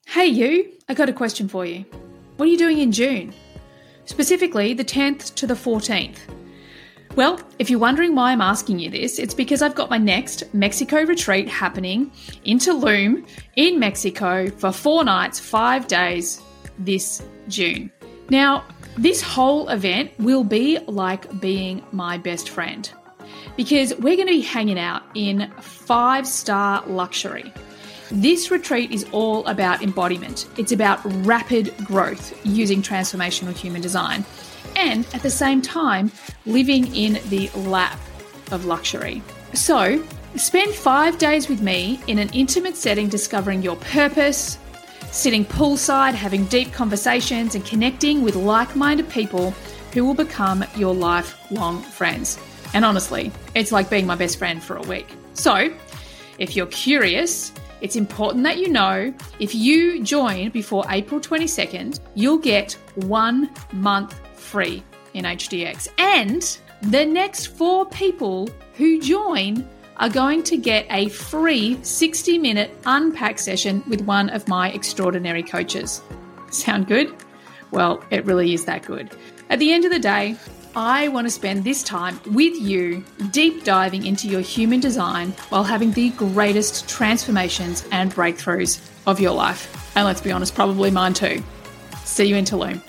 Hey you, I got a question for you. What are you doing in June? Specifically the 10th to the 14th. Well, if you're wondering why I'm asking you this, it's because I've got my next Mexico retreat happening in Tulum in Mexico for 4 nights, 5 days this June. Now, this whole event will be like being my best friend because we're going to be hanging out in 5-star luxury. This retreat is all about embodiment. It's about rapid growth using transformational human design and at the same time living in the lap of luxury. So spend 5 days with me in an intimate setting discovering your purpose, sitting poolside, having deep conversations and connecting with like-minded people who will become your lifelong friends. And honestly, it's like being my best friend for a week. So if you're curious, it's important that you know if you join before April 22nd, you'll get 1 month free in HDX. And the next 4 people who join are going to get a free 60-minute unpack session with one of my extraordinary coaches. Sound good? Well, it really is that good. At the end of the day, I want to spend this time with you deep diving into your human design while having the greatest transformations and breakthroughs of your life. And let's be honest, probably mine too. See you in Tulum.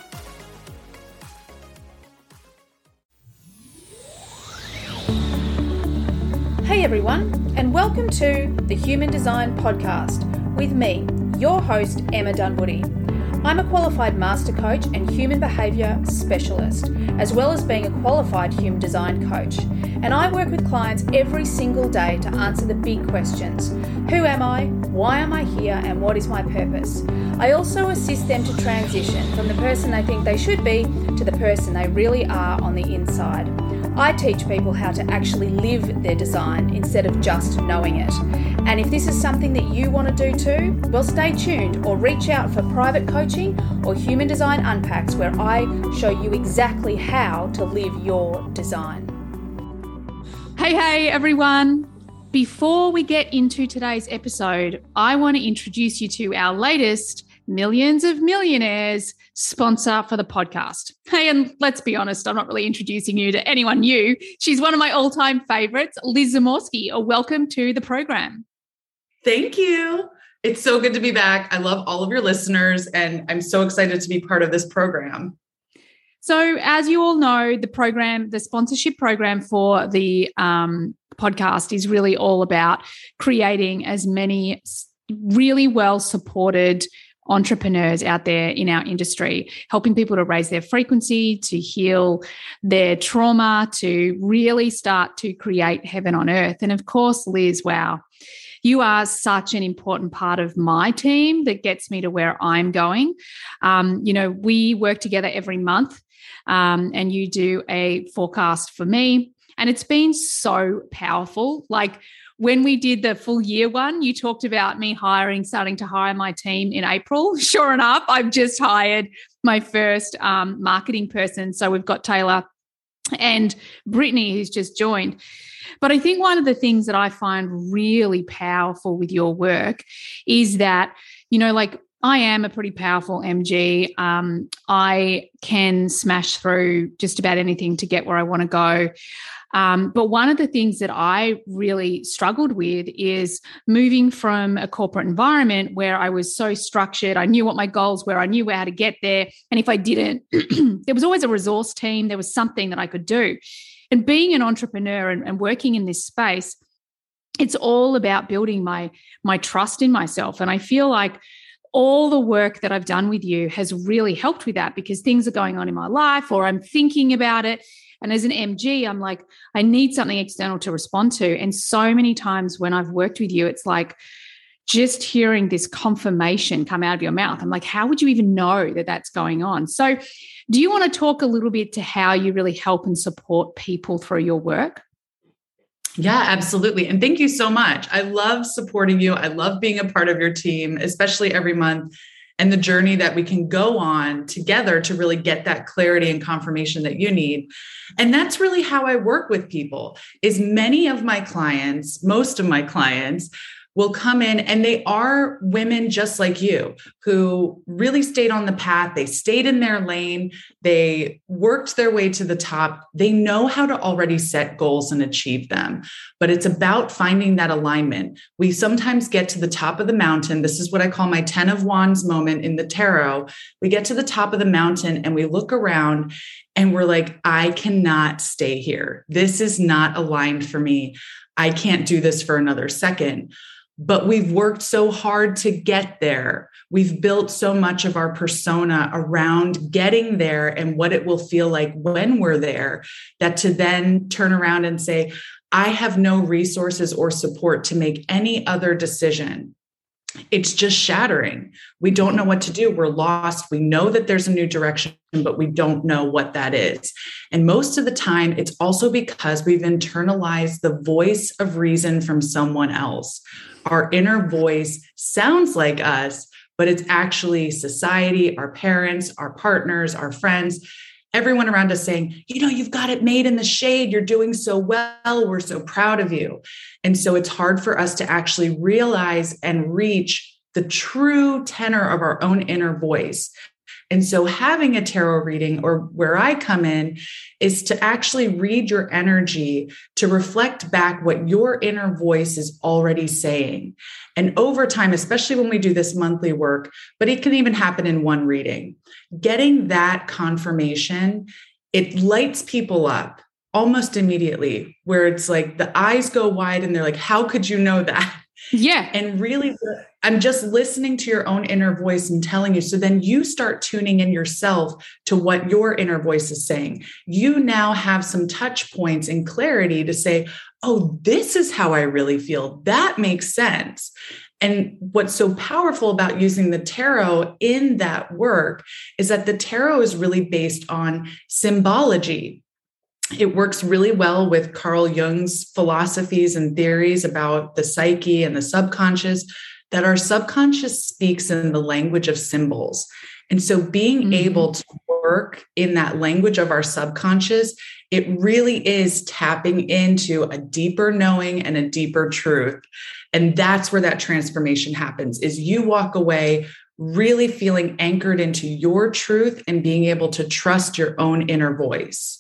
Hey everyone, and welcome to the Human Design Podcast with me, your host, Emma Dunwoody. I'm a qualified master coach and human behaviour specialist, as well as being a qualified human design coach. And I work with clients every single day to answer the big questions. Who am I? Why am I here? And what is my purpose? I also assist them to transition from the person they think they should be to the person they really are on the inside. I teach people how to actually live their design instead of just knowing it. And if this is something that you want to do too, well, stay tuned or reach out for private coaching or human design unpacks where I show you exactly how to live your design. Hey everyone. Before we get into today's episode, I want to introduce you to our latest Millions of Millionaires sponsor for the podcast. Hey, and let's be honest, I'm not really introducing you to anyone new. She's one of my all-time favorites, Liz Zamorsky. Welcome to the program. Thank you. It's so good to be back. I love all of your listeners, and I'm so excited to be part of this program. So as you all know, the sponsorship program for the podcast is really all about creating as many really well-supported entrepreneurs out there in our industry, helping people to raise their frequency, to heal their trauma, to really start to create heaven on earth. And of course, Liz, wow, you are such an important part of my team that gets me to where I'm going. We work together every month and you do a forecast for me. And it's been so powerful. Like when we did the full year one, you talked about me starting to hire my team in April. Sure enough, I've just hired my first marketing person. So we've got Taylor and Brittany who's just joined. But I think one of the things that I find really powerful with your work is that, I am a pretty powerful MG. I can smash through just about anything to get where I want to go. But one of the things that I really struggled with is moving from a corporate environment where I was so structured. I knew what my goals were. I knew how to get there. And if I didn't, there was always a resource team. There was something that I could do. And being an entrepreneur and working in this space, it's all about building my trust in myself. And I feel like all the work that I've done with you has really helped with that because things are going on in my life or I'm thinking about it. And as an MG, I'm like, I need something external to respond to. And so many times when I've worked with you, it's like just hearing this confirmation come out of your mouth. I'm like, how would you even know that that's going on? So do you want to talk a little bit to how you really help and support people through your work? Yeah, absolutely. And thank you so much. I love supporting you. I love being a part of your team, especially every month, and the journey that we can go on together to really get that clarity and confirmation that you need. And that's really how I work with people is most of my clients will come in, and they are women just like you who really stayed on the path. They stayed in their lane. They worked their way to the top. They know how to already set goals and achieve them, but it's about finding that alignment. We sometimes get to the top of the mountain. This is what I call my 10 of Wands moment in the tarot. We get to the top of the mountain and we look around and we're like, I cannot stay here. This is not aligned for me. I can't do this for another second. But we've worked so hard to get there. We've built so much of our persona around getting there and what it will feel like when we're there, that to then turn around and say, I have no resources or support to make any other decision. It's just shattering. We don't know what to do. We're lost. We know that there's a new direction, but we don't know what that is. And most of the time, it's also because we've internalized the voice of reason from someone else. Our inner voice sounds like us, but it's actually society, our parents, our partners, our friends, everyone around us saying, you've got it made in the shade. You're doing so well. We're so proud of you. And so it's hard for us to actually realize and reach the true tenor of our own inner voice. And so having a tarot reading, or where I come in, is to actually read your energy, to reflect back what your inner voice is already saying. And over time, especially when we do this monthly work, but it can even happen in one reading, getting that confirmation, it lights people up almost immediately, where it's like the eyes go wide and they're like, how could you know that? Yeah. And really, I'm just listening to your own inner voice and telling you. So then you start tuning in yourself to what your inner voice is saying. You now have some touch points and clarity to say, oh, this is how I really feel. That makes sense. And what's so powerful about using the tarot in that work is that the tarot is really based on symbology. It works really well with Carl Jung's philosophies and theories about the psyche and the subconscious, that our subconscious speaks in the language of symbols. And so being able to work in that language of our subconscious, it really is tapping into a deeper knowing and a deeper truth. And that's where that transformation happens, is you walk away really feeling anchored into your truth and being able to trust your own inner voice.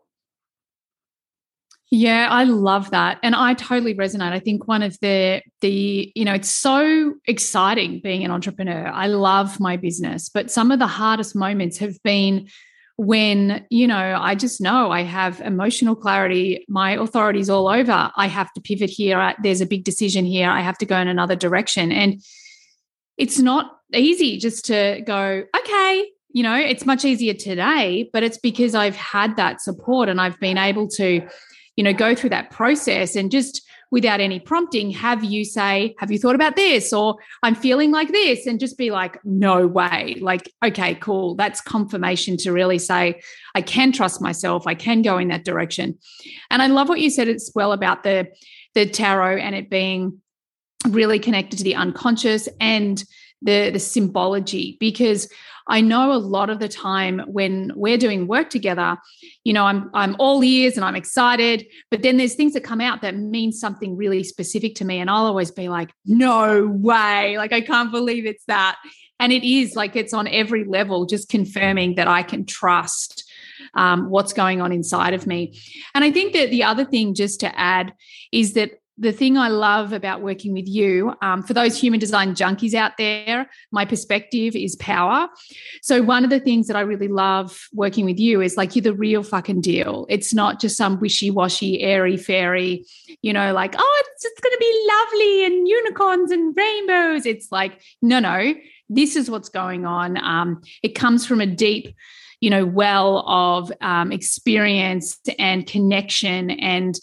Yeah, I love that. And I totally resonate. I think one of the it's so exciting being an entrepreneur. I love my business, but some of the hardest moments have been when, I just know I have emotional clarity. My authority's all over. I have to pivot here. There's a big decision here. I have to go in another direction. And it's not easy just to go, okay, it's much easier today, but it's because I've had that support and I've been able to go through that process and just without any prompting, have you say, have you thought about this? Or I'm feeling like this, and just be like, no way. Like, okay, cool. That's confirmation to really say, I can trust myself. I can go in that direction. And I love what you said as well about the tarot and it being really connected to the unconscious and the symbology, because I know a lot of the time when we're doing work together, I'm all ears and I'm excited, but then there's things that come out that mean something really specific to me. And I'll always be like, no way. Like, I can't believe it's that. And it is like, it's on every level, just confirming that I can trust what's going on inside of me. And I think that the other thing just to add is that the thing I love about working with you, for those human design junkies out there, my perspective is power. So one of the things that I really love working with you is like, you're the real fucking deal. It's not just some wishy-washy, airy-fairy, like, oh, it's just going to be lovely and unicorns and rainbows. It's like, no, this is what's going on. It comes from a deep, well of experience and connection and,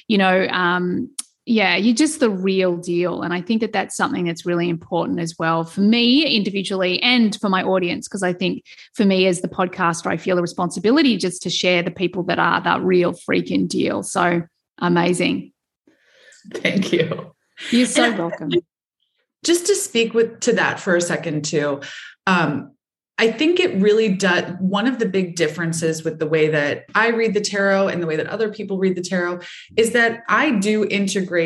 yeah, you're just the real deal. And I think that that's something that's really important as well for me individually and for my audience, because I think for me as the podcaster, I feel a responsibility just to share the people that are that real freaking deal. So amazing. Thank you. You're so welcome. Just to speak to that for a second too, I think it really does. One of the big differences with the way that I read the tarot and the way that other people read the tarot is that I do integrate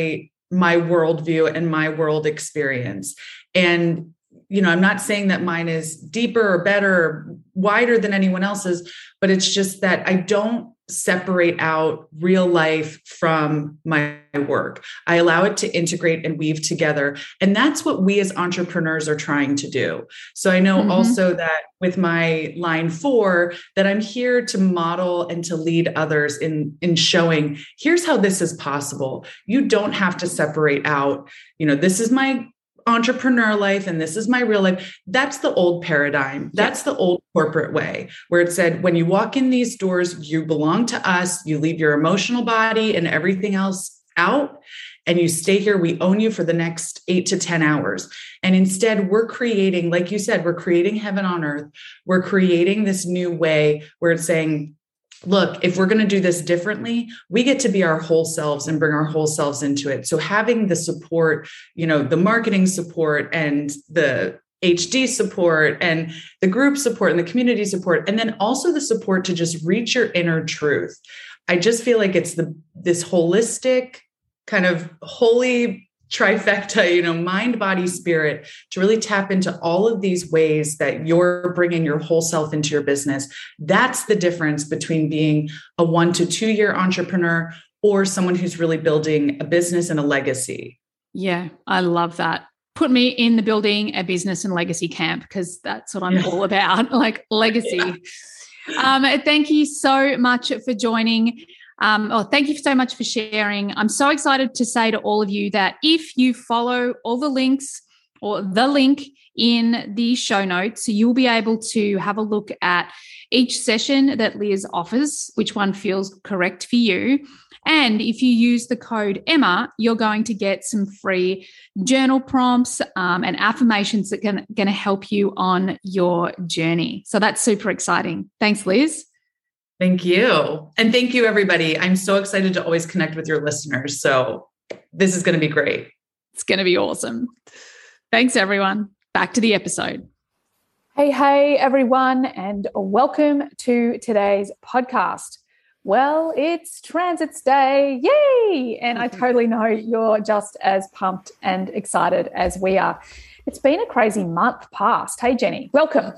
my worldview and my world experience. And, I'm not saying that mine is deeper or better or wider than anyone else's, but it's just that I don't separate out real life from my work. I allow it to integrate and weave together. And that's what we as entrepreneurs are trying to do. So I know also that with my line 4, that I'm here to model and to lead others in showing, here's how this is possible. You don't have to separate out, this is my entrepreneur life and this is my real life. That's the old paradigm. That's the old corporate way, where it said, when you walk in these doors, you belong to us, you leave your emotional body and everything else out, and you stay here. We own you for the next 8 to 10 hours. And instead, we're creating, like you said, we're creating heaven on earth. We're creating this new way where it's saying, look, if we're going to do this differently, we get to be our whole selves and bring our whole selves into it. So having the support, the marketing support and the HD support and the group support and the community support, and then also the support to just reach your inner truth. I just feel like it's this holistic kind of holy trifecta, mind, body, spirit, to really tap into all of these ways that you're bringing your whole self into your business. That's the difference between being a 1 to 2 year entrepreneur or someone who's really building a business and a legacy. Yeah, I love that. Put me in the building a business and legacy camp, because that's what I'm all about, like legacy. Thank you so much for joining. Thank you so much for sharing. I'm so excited to say to all of you that if you follow all the links or the link in the show notes, you'll be able to have a look at each session that Liz offers, which one feels correct for you. And if you use the code Emma, you're going to get some free journal prompts and affirmations that are going to help you on your journey. So that's super exciting. Thanks, Liz. Thank you. And thank you, everybody. I'm so excited to always connect with your listeners. So this is going to be great. It's going to be awesome. Thanks, everyone. Back to the episode. Hey, everyone, and welcome to today's podcast. Well, it's Transits Day. Yay! And I totally know you're just as pumped and excited as we are. It's been a crazy month past. Hey, Jenny, welcome.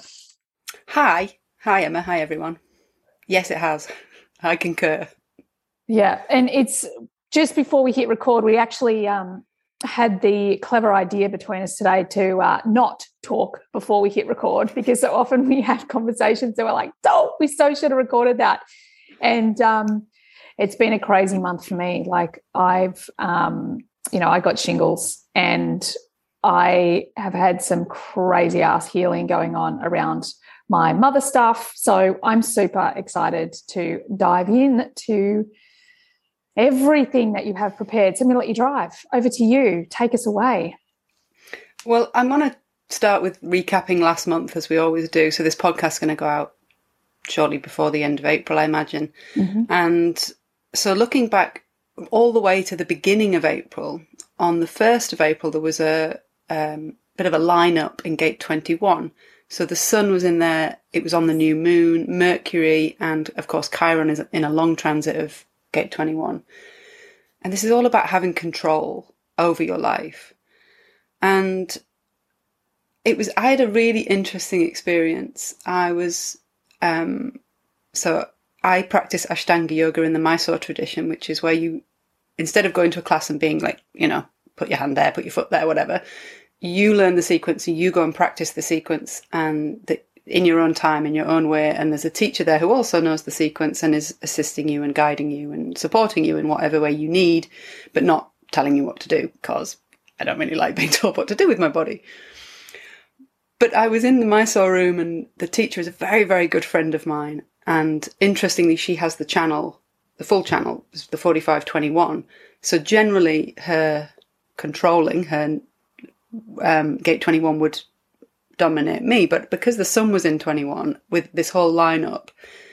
Hi, Emma. Hi, everyone. Yes, it has. I concur. Yeah, and it's just before we hit record, we actually had the clever idea between us today to not talk before we hit record, because so often we have conversations that we're like, oh, we so should have recorded that. And it's been a crazy month for me. Like I've, I got shingles and I have had some crazy ass healing going on around my mother stuff. So I'm super excited to dive in to everything that you have prepared. So I'm going to let you drive. Over to you. Take us away. Well, I'm going to start with recapping last month, as we always do. So this podcast is going to go out shortly before the end of April, I imagine. Mm-hmm. And so looking back all the way to the beginning of April, on the 1st of April, there was a bit of a lineup in Gate 21. So the sun was in there, it was on the new moon, Mercury, and of course Chiron is in a long transit of Gate 21. And this is all about having control over your life. And I had a really interesting experience. I practice Ashtanga yoga in the Mysore tradition, which is where you, instead of going to a class and being like, put your hand there, put your foot there, whatever, you learn the sequence and you go and practice the sequence in your own time, in your own way. And there's a teacher there who also knows the sequence and is assisting you and guiding you and supporting you in whatever way you need, but not telling you what to do, because I don't really like being told what to do with my body. But I was in the Mysore room and the teacher is a very, very good friend of mine. And interestingly, she has the full channel, the 4521. So generally her controlling, her Gate 21 would dominate me. But because the sun was in 21 with this whole lineup,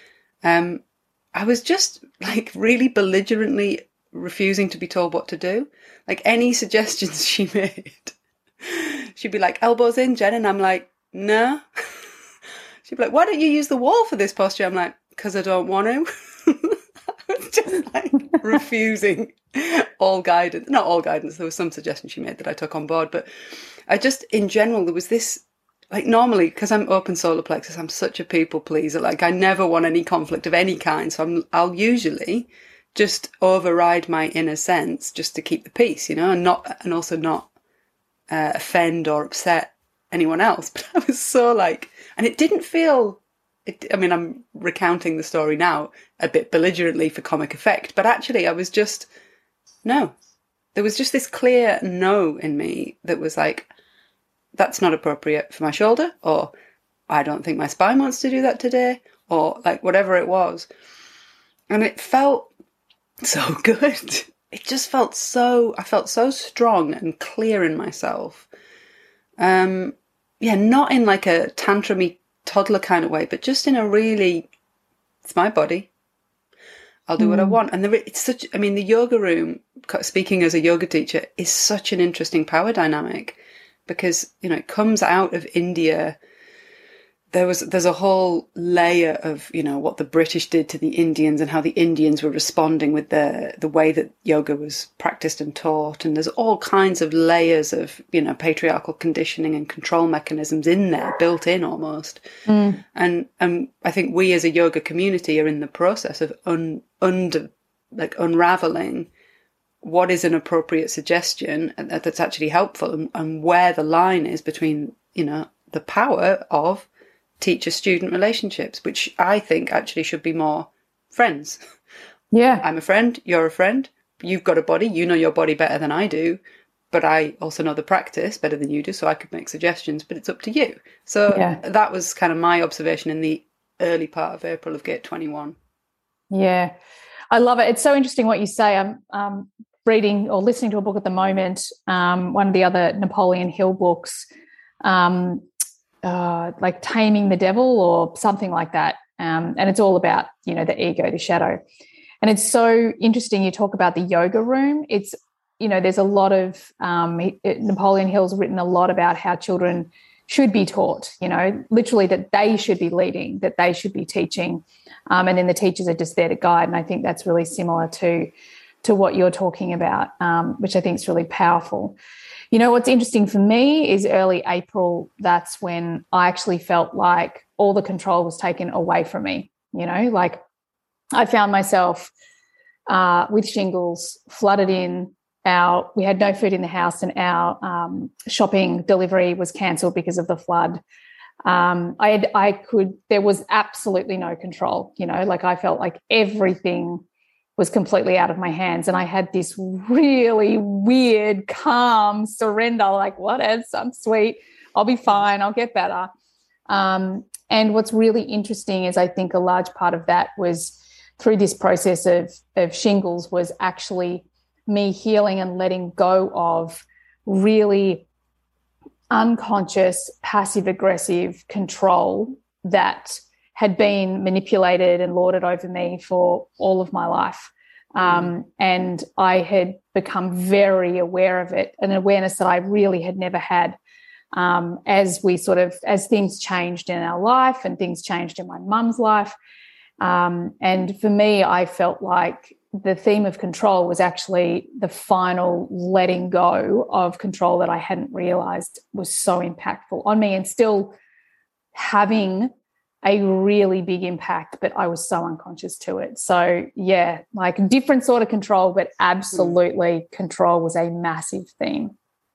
I was just like really belligerently refusing to be told what to do. Like any suggestions she made, she'd be like, elbows in, Jen. And I'm like, no. She'd be like, why don't you use the wall for this posture? I'm like, because I don't want to. I was just like refusing all guidance. Not all guidance. There was some suggestion she made that I took on board, but I just, in general, there was this, like normally, because I'm open solar plexus, I'm such a people pleaser. Like I never want any conflict of any kind. So I'll usually just override my inner sense just to keep the peace, and also not offend or upset anyone else. But I was so like, and it didn't feel, I'm recounting the story now a bit belligerently for comic effect, but actually I was just, no. There was just this clear no in me that was like, that's not appropriate for my shoulder, or I don't think my spine wants to do that today, or like whatever it was. And it felt so good. It just felt I felt so strong and clear in myself. Not in like a tantrumy toddler kind of way, but just in a really, it's my body. I'll do what I want. And it's such, the yoga room, speaking as a yoga teacher, is such an interesting power dynamic. Because, it comes out of India. There's a whole layer of, what the British did to the Indians and how the Indians were responding with the way that yoga was practiced and taught. And there's all kinds of layers of, patriarchal conditioning and control mechanisms in there, built in almost. And I think we as a yoga community are in the process of unraveling what is an appropriate suggestion that's actually helpful, and where the line is between, the power of teacher-student relationships, which I think actually should be more friends. Yeah. I'm a friend, you're a friend, you've got a body, you know your body better than I do, but I also know the practice better than you do, so I could make suggestions, but it's up to you. So that was kind of my observation in the early part of April of Gate 21. Yeah. I love it. It's so interesting what you say. I'm reading or listening to a book at the moment, one of the other Napoleon Hill books, like Taming the Devil or something like that. And it's all about, the ego, the shadow. And it's so interesting you talk about the yoga room. It's, there's a lot of, Napoleon Hill's written a lot about how children should be taught, literally that they should be leading, that they should be teaching. And then the teachers are just there to guide. And I think that's really similar to what you're talking about, which I think is really powerful. What's interesting for me is early April, that's when I actually felt like all the control was taken away from me. Like I found myself with shingles, flooded in. We had no food in the house, and our shopping delivery was cancelled because of the flood. There was absolutely no control, like I felt like everything was completely out of my hands. And I had this really weird, calm surrender, like, whatever, I'm sweet, I'll be fine, I'll get better. And what's really interesting is I think a large part of that was through this process of shingles was actually me healing and letting go of really unconscious, passive-aggressive control that had been manipulated and lorded over me for all of my life. And I had become very aware of it, an awareness that I really had never had as things changed in our life and things changed in my mum's life. And for me, I felt like the theme of control was actually the final letting go of control that I hadn't realized was so impactful on me and still having a really big impact, but I was so unconscious to it. So, yeah, like a different sort of control, but absolutely control was a massive theme.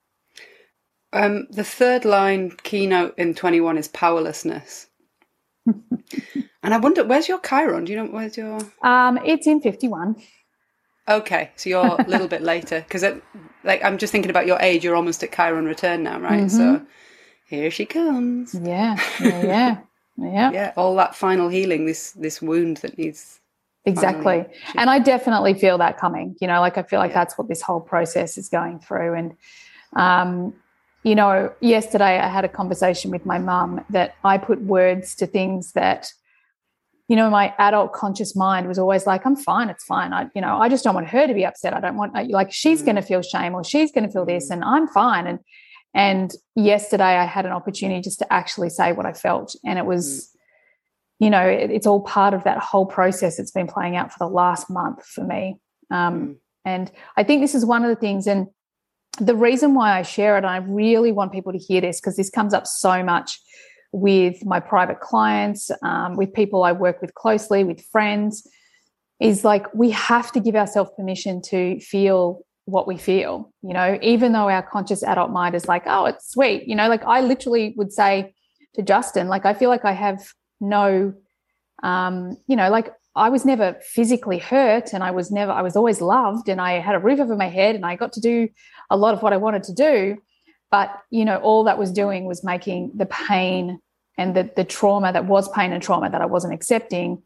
The third line keynote in 21 is powerlessness. And I wonder, where's your Chiron? Do you know where's your... It's in 51. Okay, so you're a little bit later. Because I'm just thinking about your age. You're almost at Chiron return now, right? Mm-hmm. So here she comes. Yeah. Yeah, all that final healing, this wound that needs... Exactly. And I definitely feel that coming. I feel like that's what this whole process is going through. And, yesterday I had a conversation with my mum that I put words to things that, my adult conscious mind was always like, I'm fine, it's fine. I just don't want her to be upset. I don't want, she's going to feel shame or she's going to feel this and I'm fine. And yesterday I had an opportunity just to actually say what I felt. And it was, it's all part of that whole process that's been playing out for the last month for me. And I think this is one of the things, and the reason why I share it, and I really want people to hear this, because this comes up so much with my private clients, with people I work with closely, with friends, is like we have to give ourselves permission to feel what we feel, even though our conscious adult mind is like, oh, it's sweet. Like I literally would say to Justin, like, I feel like I have no, like I was never physically hurt, and I was always loved, and I had a roof over my head, and I got to do a lot of what I wanted to do. But, all that was doing was making the pain and the trauma that was pain and trauma that I wasn't accepting,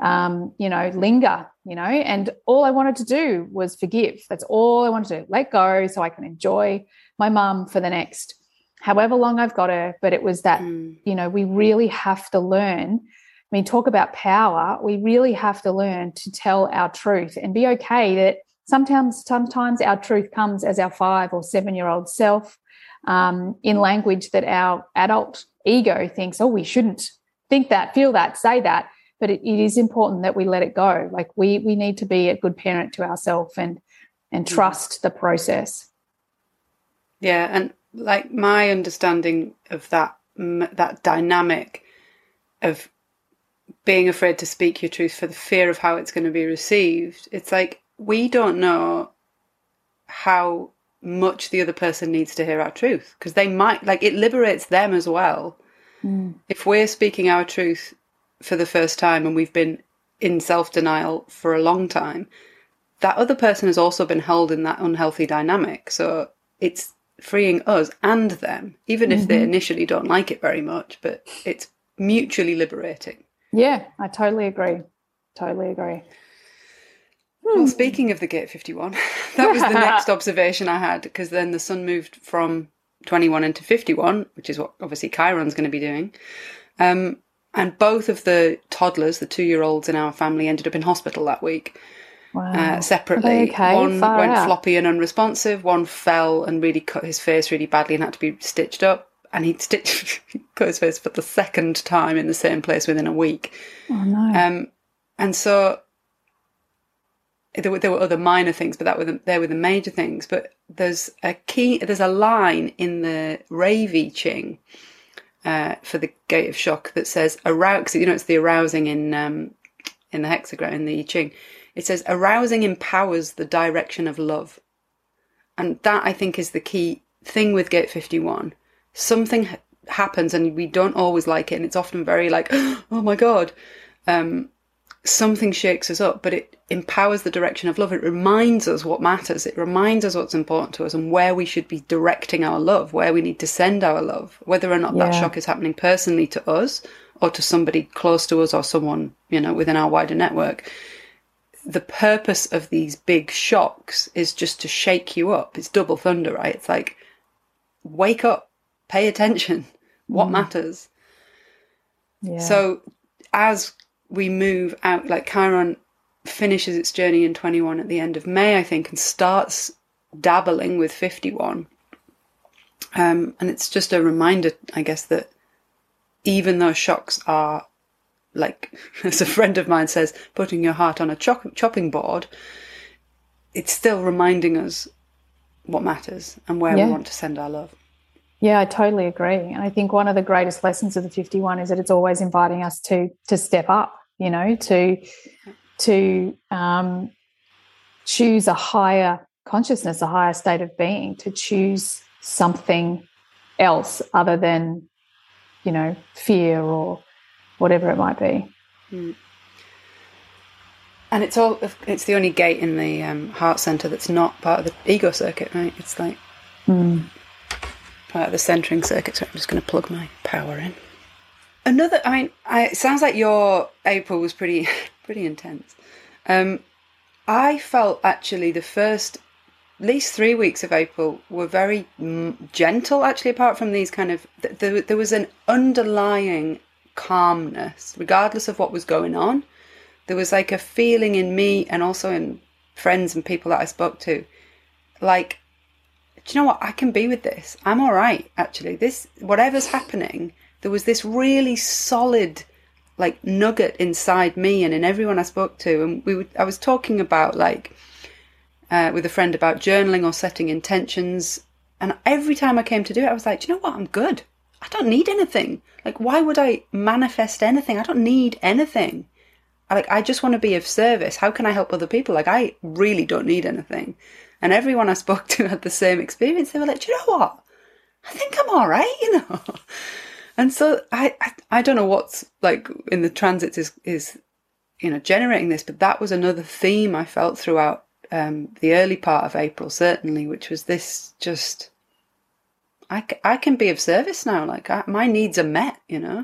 linger, and all I wanted to do was forgive. That's all I wanted to do, let go so I can enjoy my mum for the next however long I've got her. But it was that, we really have to learn. I mean, talk about power. We really have to learn to tell our truth and be okay that sometimes our truth comes as our 5 or 7-year-old self, in language that our adult ego thinks, oh, we shouldn't think that, feel that, say that. But it is important that we let it go. Like we need to be a good parent to ourselves and trust the process. Yeah, and like my understanding of that dynamic of being afraid to speak your truth for the fear of how it's going to be received, it's like we don't know how much the other person needs to hear our truth, because they might, like, it liberates them as well. If we're speaking our truth for the first time and we've been in self-denial for a long time, that other person has also been held in that unhealthy dynamic. So it's freeing us and them, even if they initially don't like it very much, but it's mutually liberating. Yeah, I totally agree. Well, speaking of the Gate 51, that was the next observation I had, because then the sun moved from 21 into 51, which is what obviously Chiron's going to be doing. And both of the toddlers, the 2-year-olds in our family, ended up in hospital that week. Wow. Separately. Okay, one far went out. floppy and unresponsive. One fell and really cut his face really badly and had to be stitched up. And he cut his face for the second time in the same place within a week. Oh, no. And so there were other minor things, but they were the major things. But there's a line in the Ravi Ching for the Gate of Shock that says arouse. It's the arousing in the hexagram in the I Ching. It says arousing empowers the direction of love, and that I think is the key thing with Gate 51. Something happens and we don't always like it, and it's often very like, oh my God. Something shakes us up, but it empowers the direction of love. It reminds us what matters. It reminds us what's important to us and where we should be directing our love, where we need to send our love, whether or not that shock is happening personally to us or to somebody close to us or someone, within our wider network. The purpose of these big shocks is just to shake you up. It's double thunder, right? It's like, wake up, pay attention, what matters. Yeah. So as we move out, like Chiron finishes its journey in 21 at the end of May, I think, and starts dabbling with 51. And it's just a reminder, I guess, that even though shocks are, like, as a friend of mine says, putting your heart on a chopping board, it's still reminding us what matters and where we want to send our love. Yeah, I totally agree. And I think one of the greatest lessons of the 51 is that it's always inviting us to step up, to choose a higher consciousness, a higher state of being, to choose something else other than, fear or whatever it might be. And it's the only gate in the heart center that's not part of the ego circuit, right? It's like part of the centering circuit. So I'm just going to plug my power in. It sounds like your April was pretty intense. I felt actually the first at least 3 weeks of April were very gentle, actually, apart from these kind of, there was an underlying calmness, regardless of what was going on. There was like a feeling in me and also in friends and people that I spoke to, like, do you know what? I can be with this. I'm all right, actually. This, whatever's happening, there was this really solid like nugget inside me and in everyone I spoke to. And I was talking about like with a friend about journaling or setting intentions. And every time I came to do it, I was like, do you know what? I'm good. I don't need anything. Like, why would I manifest anything? I don't need anything. I just want to be of service. How can I help other people? Like, I really don't need anything. And everyone I spoke to had the same experience. They were like, do you know what? I think I'm all right, you know. And so I don't know what's like in the transits is you know, generating this, but that was another theme I felt throughout the early part of April, certainly, which was this just, I can be of service now. Like my needs are met, you know?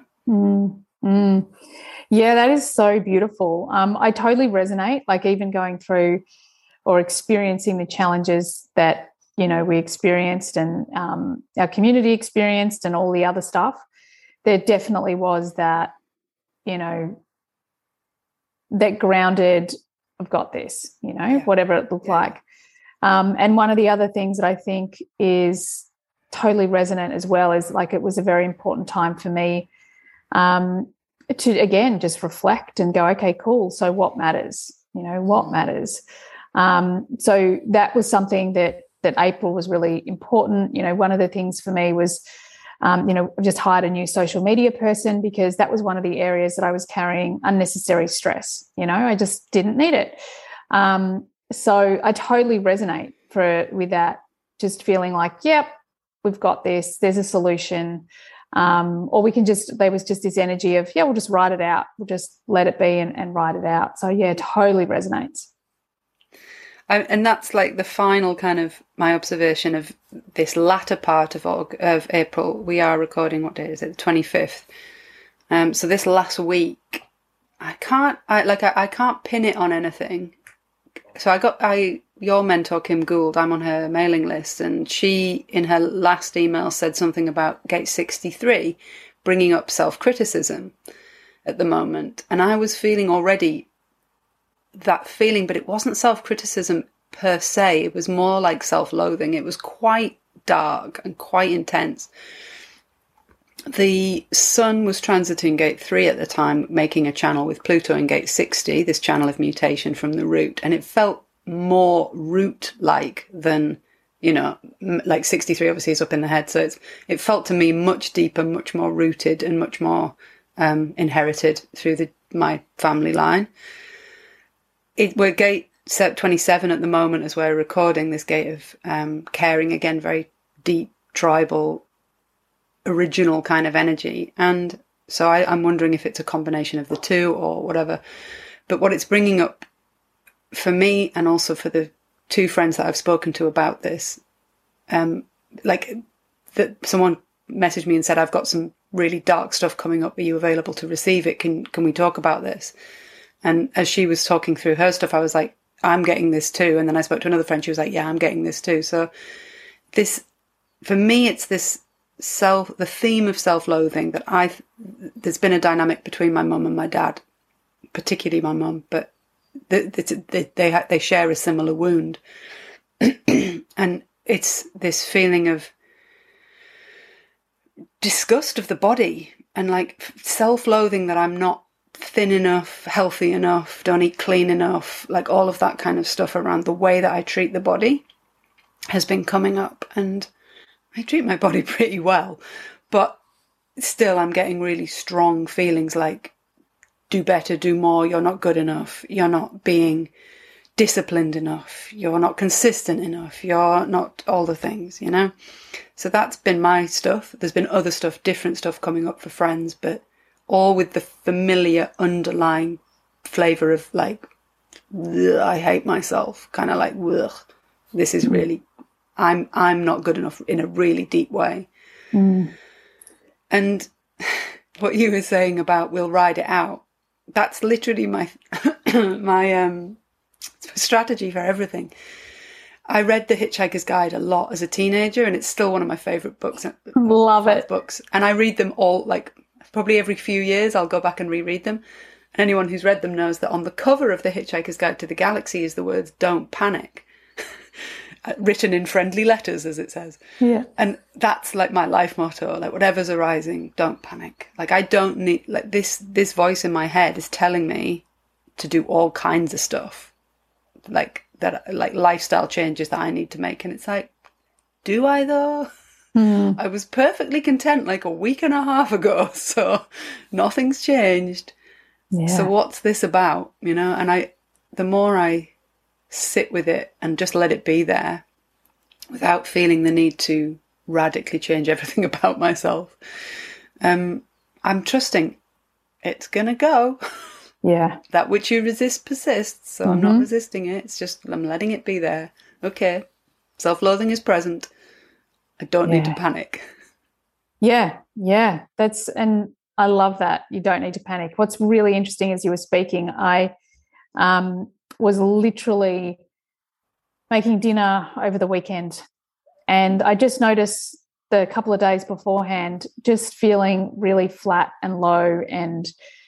Yeah, that is so beautiful. I totally resonate, like even going through or experiencing the challenges that, you know, we experienced and our community experienced and all the other stuff. There definitely was that, you know, that grounded, I've got this, you know, whatever it looked like. And one of the other things that I think is totally resonant as well is like it was a very important time for me to, again, just reflect and go, okay, cool. So what matters? You know, what matters? So that was something that April was really important. You know, one of the things for me was, you know, I've just hired a new social media person because that was one of the areas that I was carrying unnecessary stress. You know, I just didn't need it. So I totally resonate with that, just feeling like, yep, we've got this, there's a solution. Or we can just, there was just this energy of, yeah, we'll just write it out. We'll just let it be and write it out. So yeah, totally resonates. And that's like the final kind of my observation of this latter part of April. We are recording, what day is it? The 25th. So this last week, I can't pin it on anything. So your mentor, Kim Gould, I'm on her mailing list, and she, in her last email, said something about Gate 63 bringing up self-criticism at the moment. And I was feeling already that feeling, but it wasn't self-criticism per se. It was more like self-loathing. It was quite dark and quite intense. The sun was transiting Gate 3 at the time, making a channel with Pluto in Gate 60, this channel of mutation from the root. And it felt more root-like than, you know, like 63 obviously is up in the head. So it felt to me much deeper, much more rooted and much more inherited through my family line. We're Gate 27 at the moment as we're recording, this gate of caring, again, very deep, tribal, original kind of energy. And so I'm wondering if it's a combination of the two or whatever. But what it's bringing up for me, and also for the two friends that I've spoken to about this, like that someone messaged me and said, I've got some really dark stuff coming up. Are you available to receive it? Can we talk about this? And as she was talking through her stuff, I was like, I'm getting this too. And then I spoke to another friend. She was like, yeah, I'm getting this too. So this, for me, it's this the theme of self-loathing that there's been a dynamic between my mum and my dad, particularly my mum, but they share a similar wound. And it's this feeling of disgust of the body and like self-loathing that I'm not thin enough, healthy enough, don't eat clean enough, like all of that kind of stuff around the way that I treat the body has been coming up. And I treat my body pretty well, but still I'm getting really strong feelings like do better, do more, you're not good enough, you're not being disciplined enough, you're not consistent enough, you're not all the things, you know? So that's been my stuff. There's been other stuff, different stuff coming up for friends, but all with the familiar underlying flavour of like, I hate myself, kind of like, this is really, I'm not good enough in a really deep way. And what you were saying about we'll ride it out, that's literally my strategy for everything. I read The Hitchhiker's Guide a lot as a teenager, and it's still one of my favourite books. Love it. Books. And I read them all, like probably every few years I'll go back and reread them. And anyone who's read them knows that on the cover of The Hitchhiker's Guide to the Galaxy is the words "Don't Panic." written in friendly letters, as it says. Yeah. And that's like my life motto, like whatever's arising, don't panic. Like I don't need, like this voice in my head is telling me to do all kinds of stuff, like that, like lifestyle changes that I need to make. And it's like, do I though? I was perfectly content like a week and a half ago, so nothing's changed. Yeah. So what's this about, you know? And the more I sit with it and just let it be there without feeling the need to radically change everything about myself, I'm trusting it's gonna go. Yeah. That which you resist persists, so I'm not resisting it. It's just I'm letting it be there. Okay, self-loathing is present. I don't need to panic. Yeah. And I love that. You don't need to panic. What's really interesting as you were speaking, I was literally making dinner over the weekend, and I just noticed the couple of days beforehand just feeling really flat and low and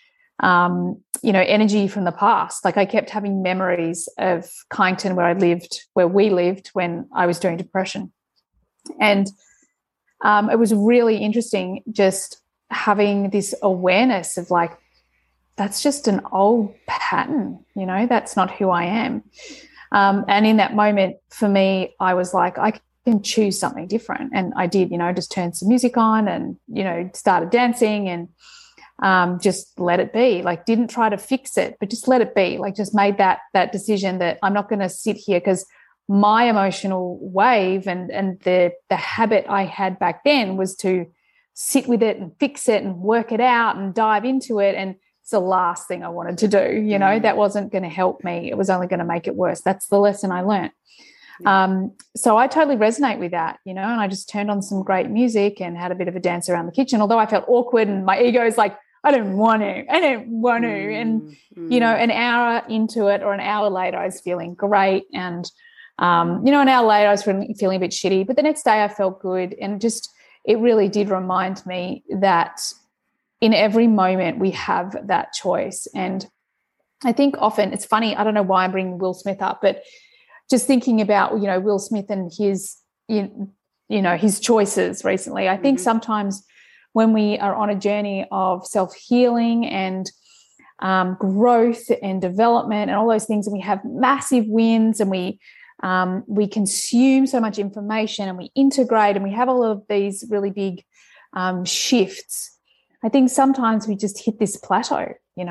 energy from the past. Like I kept having memories of Kyneton where we lived when I was doing depression. And it was really interesting just having this awareness of like, that's just an old pattern, that's not who I am. And in that moment for me, I was like, I can choose something different. And I did, just turned some music on and, started dancing and just let it be. Like didn't try to fix it, but just let it be. Like just made that decision that I'm not going to sit here because my emotional wave and the habit I had back then was to sit with it and fix it and work it out and dive into it. And it's the last thing I wanted to do. That wasn't going to help me. It was only going to make it worse. That's the lesson I learned. So I totally resonate with that, and I just turned on some great music and had a bit of a dance around the kitchen, although I felt awkward and my ego is like, I don't want to. And, an hour into it or an hour later, I was feeling great. And, an hour later, I was feeling a bit shitty. But the next day I felt good. And just it really did remind me that in every moment we have that choice. And I think often it's funny, I don't know why I'm bringing Will Smith up, but just thinking about, Will Smith and his, his choices recently. I think sometimes when we are on a journey of self-healing and growth and development and all those things, and we have massive wins and we consume so much information and we integrate and we have all of these really big shifts, I think sometimes we just hit this plateau,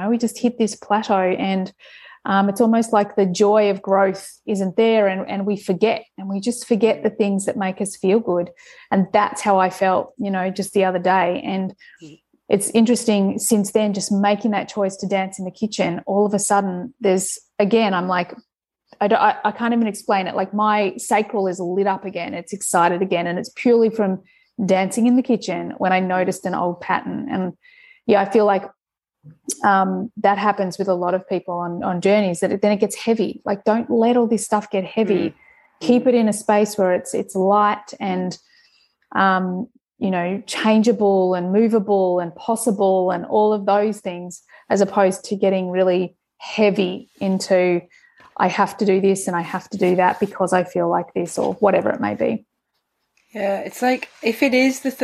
and it's almost like the joy of growth isn't there and we forget, and we just forget the things that make us feel good. And that's how I felt, just the other day. And it's interesting since then, just making that choice to dance in the kitchen, all of a sudden I'm like, I can't even explain it. Like my sacral is lit up again. It's excited again. And it's purely from dancing in the kitchen when I noticed an old pattern. And yeah, I feel like that happens with a lot of people on journeys, that then it gets heavy. Like don't let all this stuff get heavy. Keep it in a space where it's light and, changeable and movable and possible and all of those things, as opposed to getting really heavy into I have to do this and I have to do that because I feel like this or whatever it may be. Yeah, it's like if it is the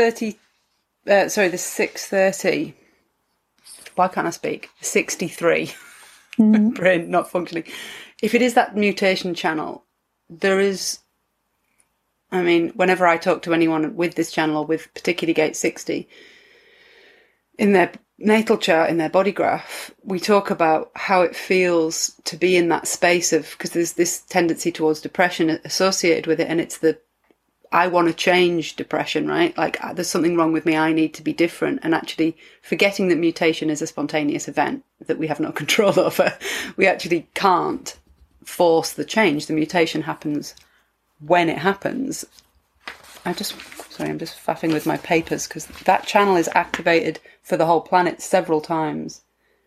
6:30, why can't I speak? 63, brain not functioning. If it is that mutation channel, there is, whenever I talk to anyone with this channel or with particularly gate 60, in their natal chart, in their body graph, we talk about how it feels to be in that space of, because there's this tendency towards depression associated with it, and it's the I want to change depression, right? Like there's something wrong with me, I need to be different, and actually forgetting that mutation is a spontaneous event that we have no control over. We actually can't force the change. The mutation happens when it happens. I'm just faffing with my papers because that channel is activated for the whole planet several times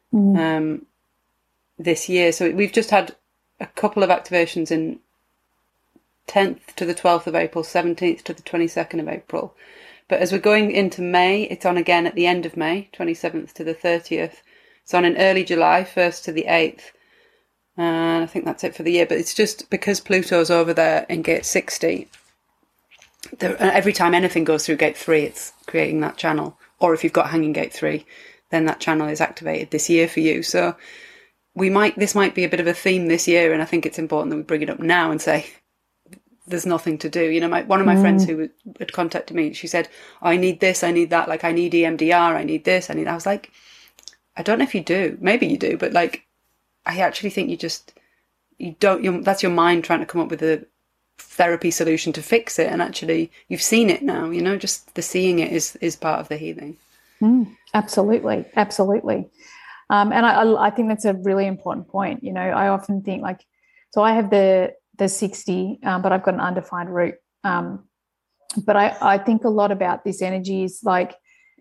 this year. So we've just had a couple of activations in 10th to the 12th of April, 17th to the 22nd of April. But as we're going into May, it's on again at the end of May, 27th to the 30th. It's on in early July, 1st to the 8th. And I think that's it for the year. But it's just because Pluto's over there in gate 60, every time anything goes through gate 3, it's creating that channel. Or if you've got hanging gate 3, then that channel is activated this year for you. So this might be a bit of a theme this year, and I think it's important that we bring it up now and say, there's nothing to do. You know, one of my friends who had contacted me, she said, I need this, I need that, like I need EMDR, I need this, I was like, I don't know if you do, maybe you do, but like, I actually think that's your mind trying to come up with a therapy solution to fix it, and actually you've seen it now, you know, just the seeing it is part of the healing. Absolutely. And I think that's a really important point. You know, I often think like, so I have the 60, but I've got an undefined root. But I think a lot about this energy is like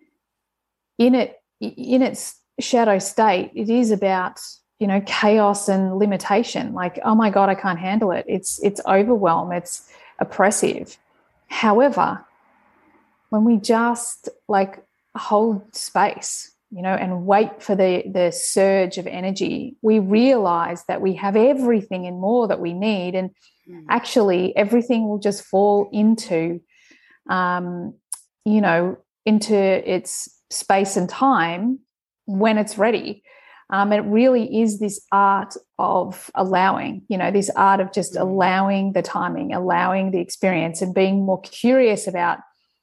in its shadow state, it is about, you know, chaos and limitation. Like, oh my God, I can't handle it. It's overwhelm. It's oppressive. However, when we just like hold space, you know, and wait for the surge of energy, we realize that we have everything and more that we need. And actually everything will just fall into, you know, into its space and time when it's ready. It really is this art of allowing, you know, this art of just allowing the timing, allowing the experience, and being more curious about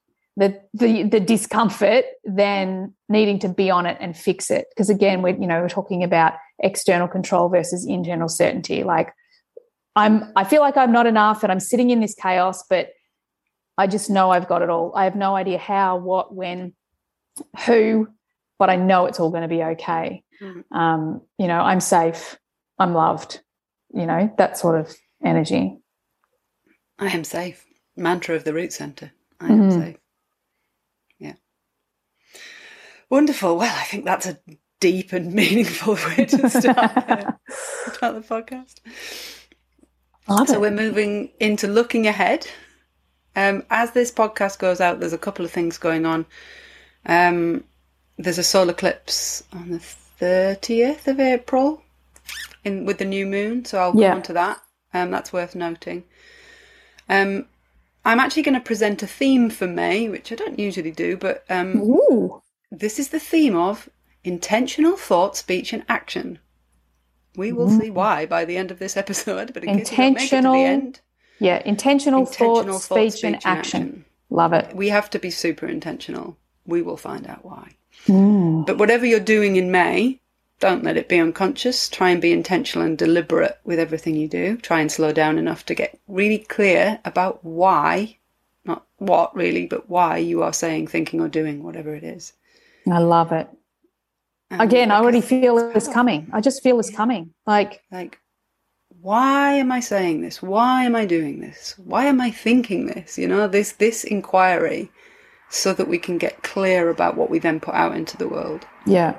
the discomfort than needing to be on it and fix it. Because again, we're talking about external control versus internal certainty. Like I feel like I'm not enough and I'm sitting in this chaos, but I just know I've got it all. I have no idea how, what, when, who, but I know it's all going to be okay. You know, I'm safe, I'm loved, you know, that sort of energy. I am safe. Mantra of the root center. I am safe. Yeah. Wonderful. Well, I think that's a deep and meaningful way to start the podcast. So we're moving into looking ahead. As this podcast goes out, there's a couple of things going on. There's a solar eclipse on the 30th of April with the new moon, so I'll go on to that. That's worth noting. I'm actually going to present a theme for May, which I don't usually do, but this is the theme of intentional thought, speech, and action. We will see why by the end of this episode, but in case you don't make it to the end. Yeah, intentional thought, speech, and action. Love it. We have to be super intentional. We will find out why. But whatever you're doing in May, don't let it be unconscious. Try and be intentional and deliberate with everything you do. Try and slow down enough to get really clear about why, not what really, but why you are saying, thinking, or doing whatever it is. I love it. Again, I already feel this coming. I just feel this coming. Like, why am I saying this? Why am I doing this? Why am I thinking this? You know, this inquiry, so that we can get clear about what we then put out into the world. Yeah.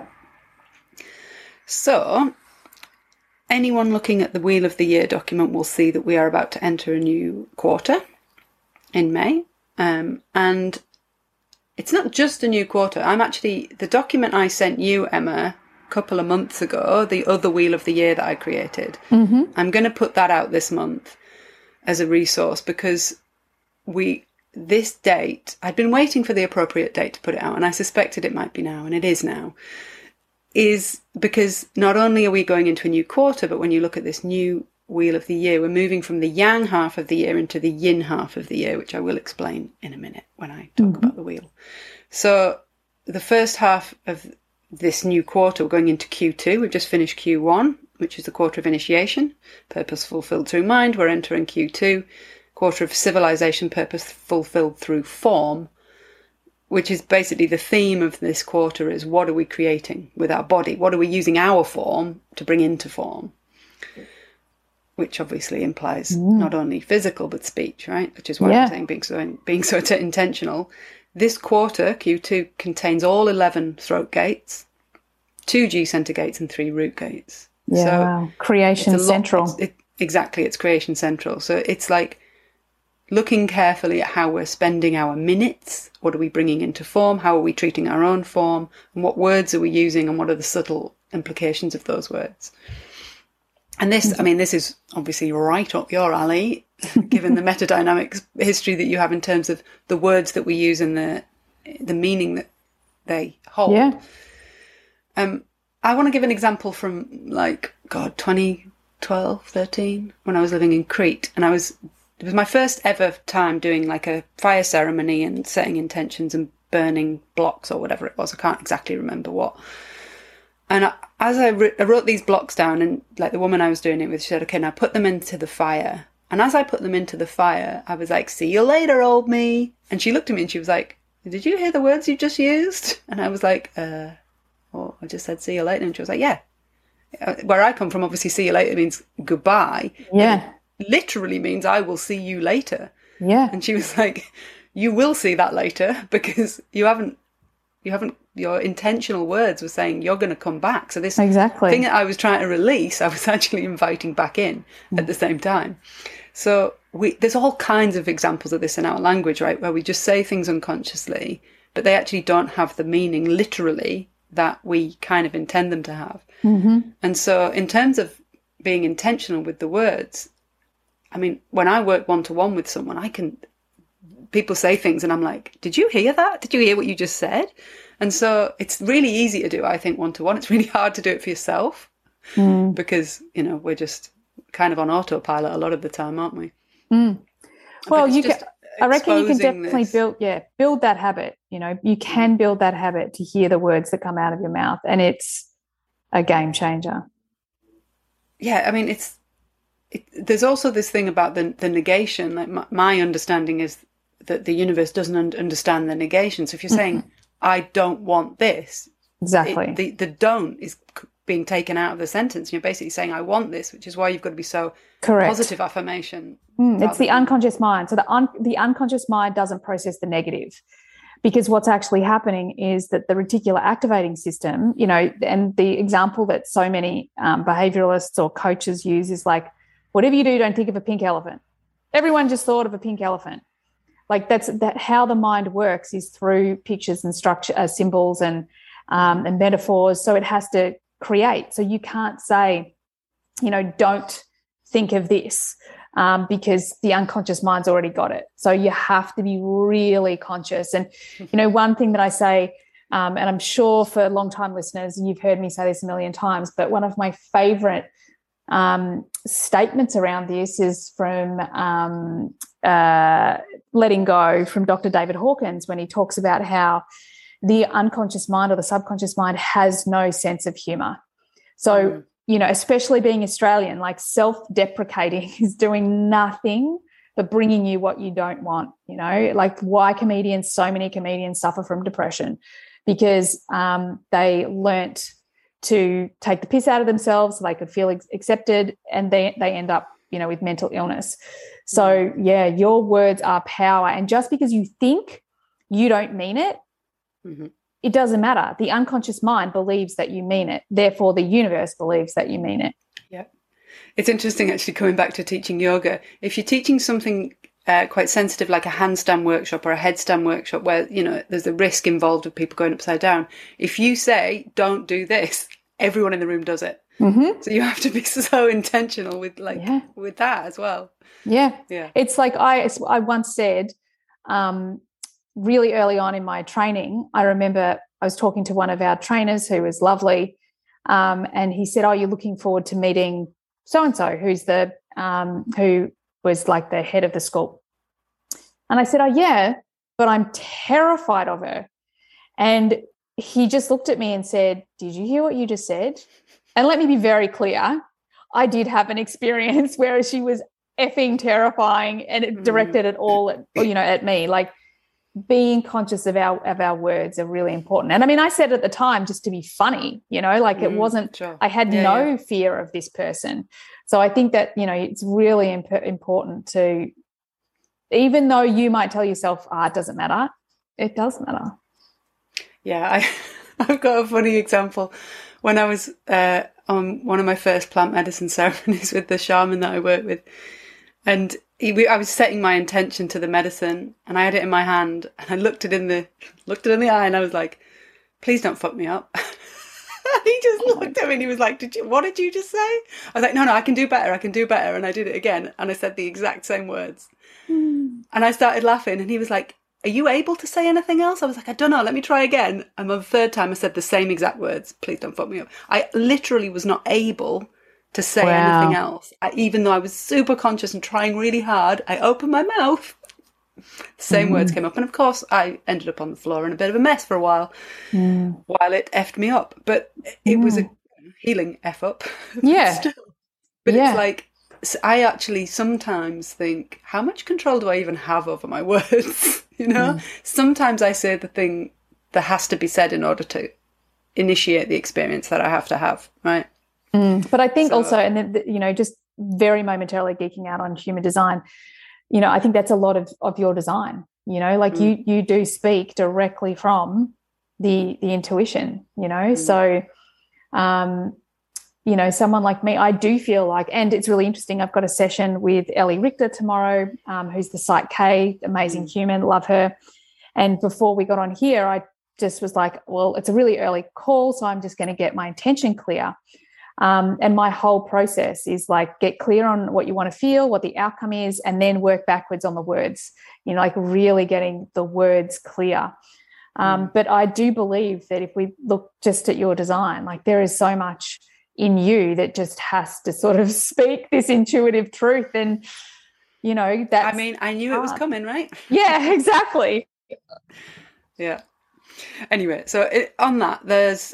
So, anyone looking at the Wheel of the Year document will see that we are about to enter a new quarter in May. And it's not just a new quarter. The document I sent you, Emma, a couple of months ago, the other Wheel of the Year that I created, I'm going to put that out this month as a resource, because this date, I'd been waiting for the appropriate date to put it out, and I suspected it might be now, and it is now, is because not only are we going into a new quarter, but when you look at this new Wheel of the Year, we're moving from the yang half of the year into the yin half of the year, which I will explain in a minute when I talk about the wheel. So the first half of this new quarter, we're going into Q2. We've just finished Q1, which is the quarter of initiation, purpose fulfilled through mind. We're entering Q2, quarter of civilization, purpose fulfilled through form, which is basically the theme of this quarter is what are we creating with our body? What are we using our form to bring into form? Which obviously implies not only physical but speech, right? Which is why I'm saying being so intentional. This quarter, Q2, contains all 11 throat gates, 2 G center gates and 3 root gates. Yeah, so wow. Creation central. Exactly, it's creation central. So it's like looking carefully at how we're spending our minutes. What are we bringing into form? How are we treating our own form? And what words are we using? And what are the subtle implications of those words? And this, I mean, this is obviously right up your alley, given the metadynamics history that you have in terms of the words that we use and the meaning that they hold. Yeah. I want to give an example from 2012, 13, when I was living in Crete. And it was my first ever time doing like a fire ceremony and setting intentions and burning blocks or whatever it was. I can't exactly remember what. And as I wrote these blocks down, and like the woman I was doing it with, she said, okay, now put them into the fire. And as I put them into the fire, I was like, see you later, old me. And she looked at me and she was like, did you hear the words you just used? And I was like, well, I just said see you later. And she was like, yeah. Where I come from, obviously, see you later means goodbye. Yeah. It literally means I will see you later. Yeah. And she was like, you will see that later because you haven't, your intentional words were saying you're going to come back. So this thing that I was trying to release, I was actually inviting back in at the same time. So there's all kinds of examples of this in our language, right? Where we just say things unconsciously, but they actually don't have the meaning literally that we kind of intend them to have. Mm-hmm. And so in terms of being intentional with the words, I mean, when I work one-to-one with someone, people say things and I'm like, did you hear that? Did you hear what you just said? And so it's really easy to do, I think, one-to-one. It's really hard to do it for yourself because, we're just kind of on autopilot a lot of the time, aren't we? Mm. Well, I reckon you can definitely build that habit. You can build that habit to hear the words that come out of your mouth, and it's a game changer. Yeah, I mean, there's also this thing about the negation. Like my understanding is that the universe doesn't understand the negation. So if you're saying, I don't want this, exactly, the don't is being taken out of the sentence. You're basically saying, I want this, which is why you've got to be so correct. Positive affirmation. It's the unconscious mind. So the unconscious mind doesn't process the negative, because what's actually happening is that the reticular activating system, and the example that so many behavioralists or coaches use is like, whatever you do, don't think of a pink elephant. Everyone just thought of a pink elephant. Like that's how the mind works, is through pictures and structure, symbols and metaphors. So it has to create. So you can't say, don't think of this, because the unconscious mind's already got it. So you have to be really conscious. And, one thing that I say, and I'm sure for long-time listeners, you've heard me say this a million times, but one of my favorite statements around this is from Letting Go, from Dr. David Hawkins, when he talks about how the unconscious mind or the subconscious mind has no sense of humor. So, especially being Australian, like self-deprecating is doing nothing but bringing you what you don't want, like why so many comedians suffer from depression, because they learnt to take the piss out of themselves so they could feel accepted, and they end up, with mental illness. So, your words are power. And just because you think you don't mean it, it doesn't matter. The unconscious mind believes that you mean it. Therefore, the universe believes that you mean it. Yeah. It's interesting, actually, coming back to teaching yoga. If you're teaching something quite sensitive, like a handstand workshop or a headstand workshop, where, there's a risk involved of people going upside down, if you say, don't do this, everyone in the room does it. Mm-hmm. So you have to be so intentional with with that as well. Yeah. It's like I once said, really early on in my training, I remember I was talking to one of our trainers who was lovely, and he said, you're looking forward to meeting so-and-so, who's who was like the head of the school. And I said, yeah, but I'm terrified of her. And he just looked at me and said, did you hear what you just said? And let me be very clear, I did have an experience where she was effing terrifying, and it directed it all at me. Like, being conscious of our words are really important. And I mean, I said at the time just to be funny, it wasn't, sure. I had no fear of this person. So I think that, it's really important to, even though you might tell yourself, it doesn't matter, it does matter. Yeah, I've got a funny example. When I was on one of my first plant medicine ceremonies with the shaman that I worked with, and I was setting my intention to the medicine, and I had it in my hand, and I looked it in the eye, and I was like, please don't fuck me up. He just looked at me and he was like, what did you just say? I was like, no, I can do better. I can do better. And I did it again. And I said the exact same words. And I started laughing and he was like, are you able to say anything else? I was like, I don't know. Let me try again. And the third time I said the same exact words. Please don't fuck me up. I literally was not able to say anything else. Even though I was super conscious and trying really hard, I opened my mouth. The same words came up. And of course, I ended up on the floor in a bit of a mess for a while it effed me up. But it was a healing F up. Yeah. But it's like, I actually sometimes think, how much control do I even have over my words? Sometimes I say the thing that has to be said in order to initiate the experience that I have to have, right? But I think also, and then, just very momentarily geeking out on human design, I think that's a lot of your design, you do speak directly from the intuition, so, someone like me, I do feel like, and it's really interesting, I've got a session with Ellie Richter tomorrow, who's the Psych K, amazing human, love her. And before we got on here, I just was like, well, it's a really early call, so I'm just going to get my intention clear. And my whole process is like, get clear on what you want to feel, what the outcome is, and then work backwards on the words, like really getting the words clear. But I do believe that if we look just at your design, like there is so much in you that just has to sort of speak this intuitive truth. And, that. I mean, I knew it was coming, right? Yeah, exactly. Yeah. Anyway, so on that, there's,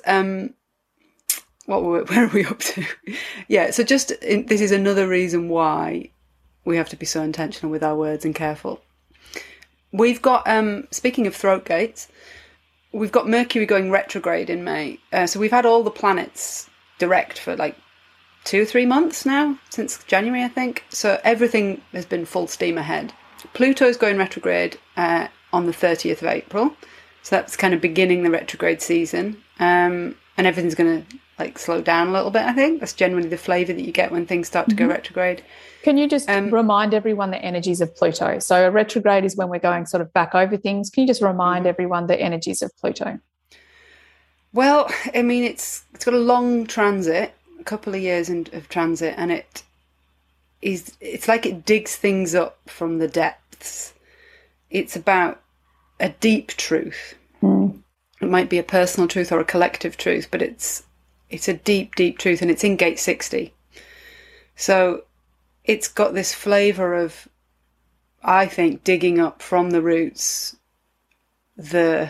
where are we up to? Yeah, so this is another reason why we have to be so intentional with our words and careful. We've got, speaking of throat gates, we've got Mercury going retrograde in May. So we've had all the planets direct for like 2 or 3 months now, since January, I think. So everything has been full steam ahead. Pluto's going retrograde on the 30th of April. So that's kind of beginning the retrograde season. And everything's going to like slow down a little bit, I think. That's generally the flavour that you get when things start to go retrograde. Can you just remind everyone the energies of Pluto? So a retrograde is when we're going sort of back over things. Can you just remind everyone the energies of Pluto? Well, I mean, it's got a long transit, a couple of years of transit, and it's like it digs things up from the depths. It's about a deep truth. It might be a personal truth or a collective truth, but it's a deep, deep truth, and it's in gate 60. So it's got this flavour of, I think, digging up from the roots the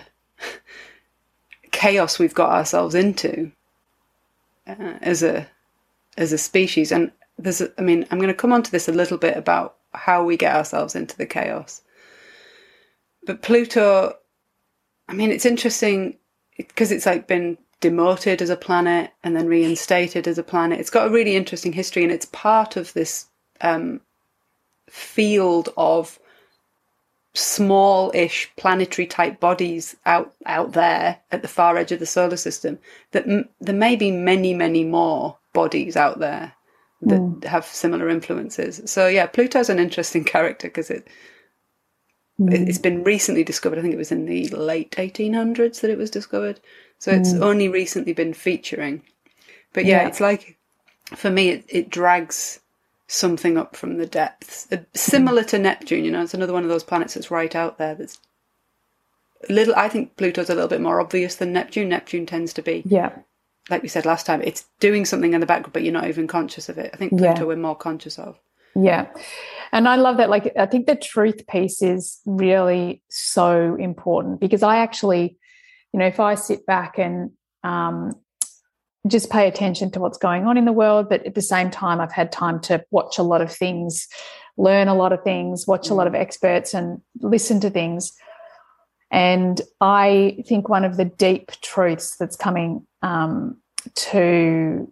chaos we've got ourselves into as a species. And I'm going to come on to this a little bit about how we get ourselves into the chaos. But Pluto, I mean, it's interesting because it's like been demoted as a planet and then reinstated as a planet. It's got a really interesting history, and it's part of this field of small-ish planetary type bodies out there at the far edge of the solar system, that there may be many, many more bodies out there that have similar influences. So yeah, Pluto's an interesting character because it's been recently discovered. I think it was in the late 1800s that it was discovered. So it's only recently been featuring. But yeah, it's like, for me, it drags something up from the depths. Similar to Neptune, it's another one of those planets that's right out there. That's I think Pluto's a little bit more obvious than Neptune. Neptune tends to be, like we said last time, it's doing something in the background, but you're not even conscious of it. I think Pluto we're more conscious of. Yeah. And I love that. Like, I think the truth piece is really so important, because I actually, if I sit back and just pay attention to what's going on in the world, but at the same time, I've had time to watch a lot of things, learn a lot of things, watch a lot of experts and listen to things. And I think one of the deep truths that's coming to,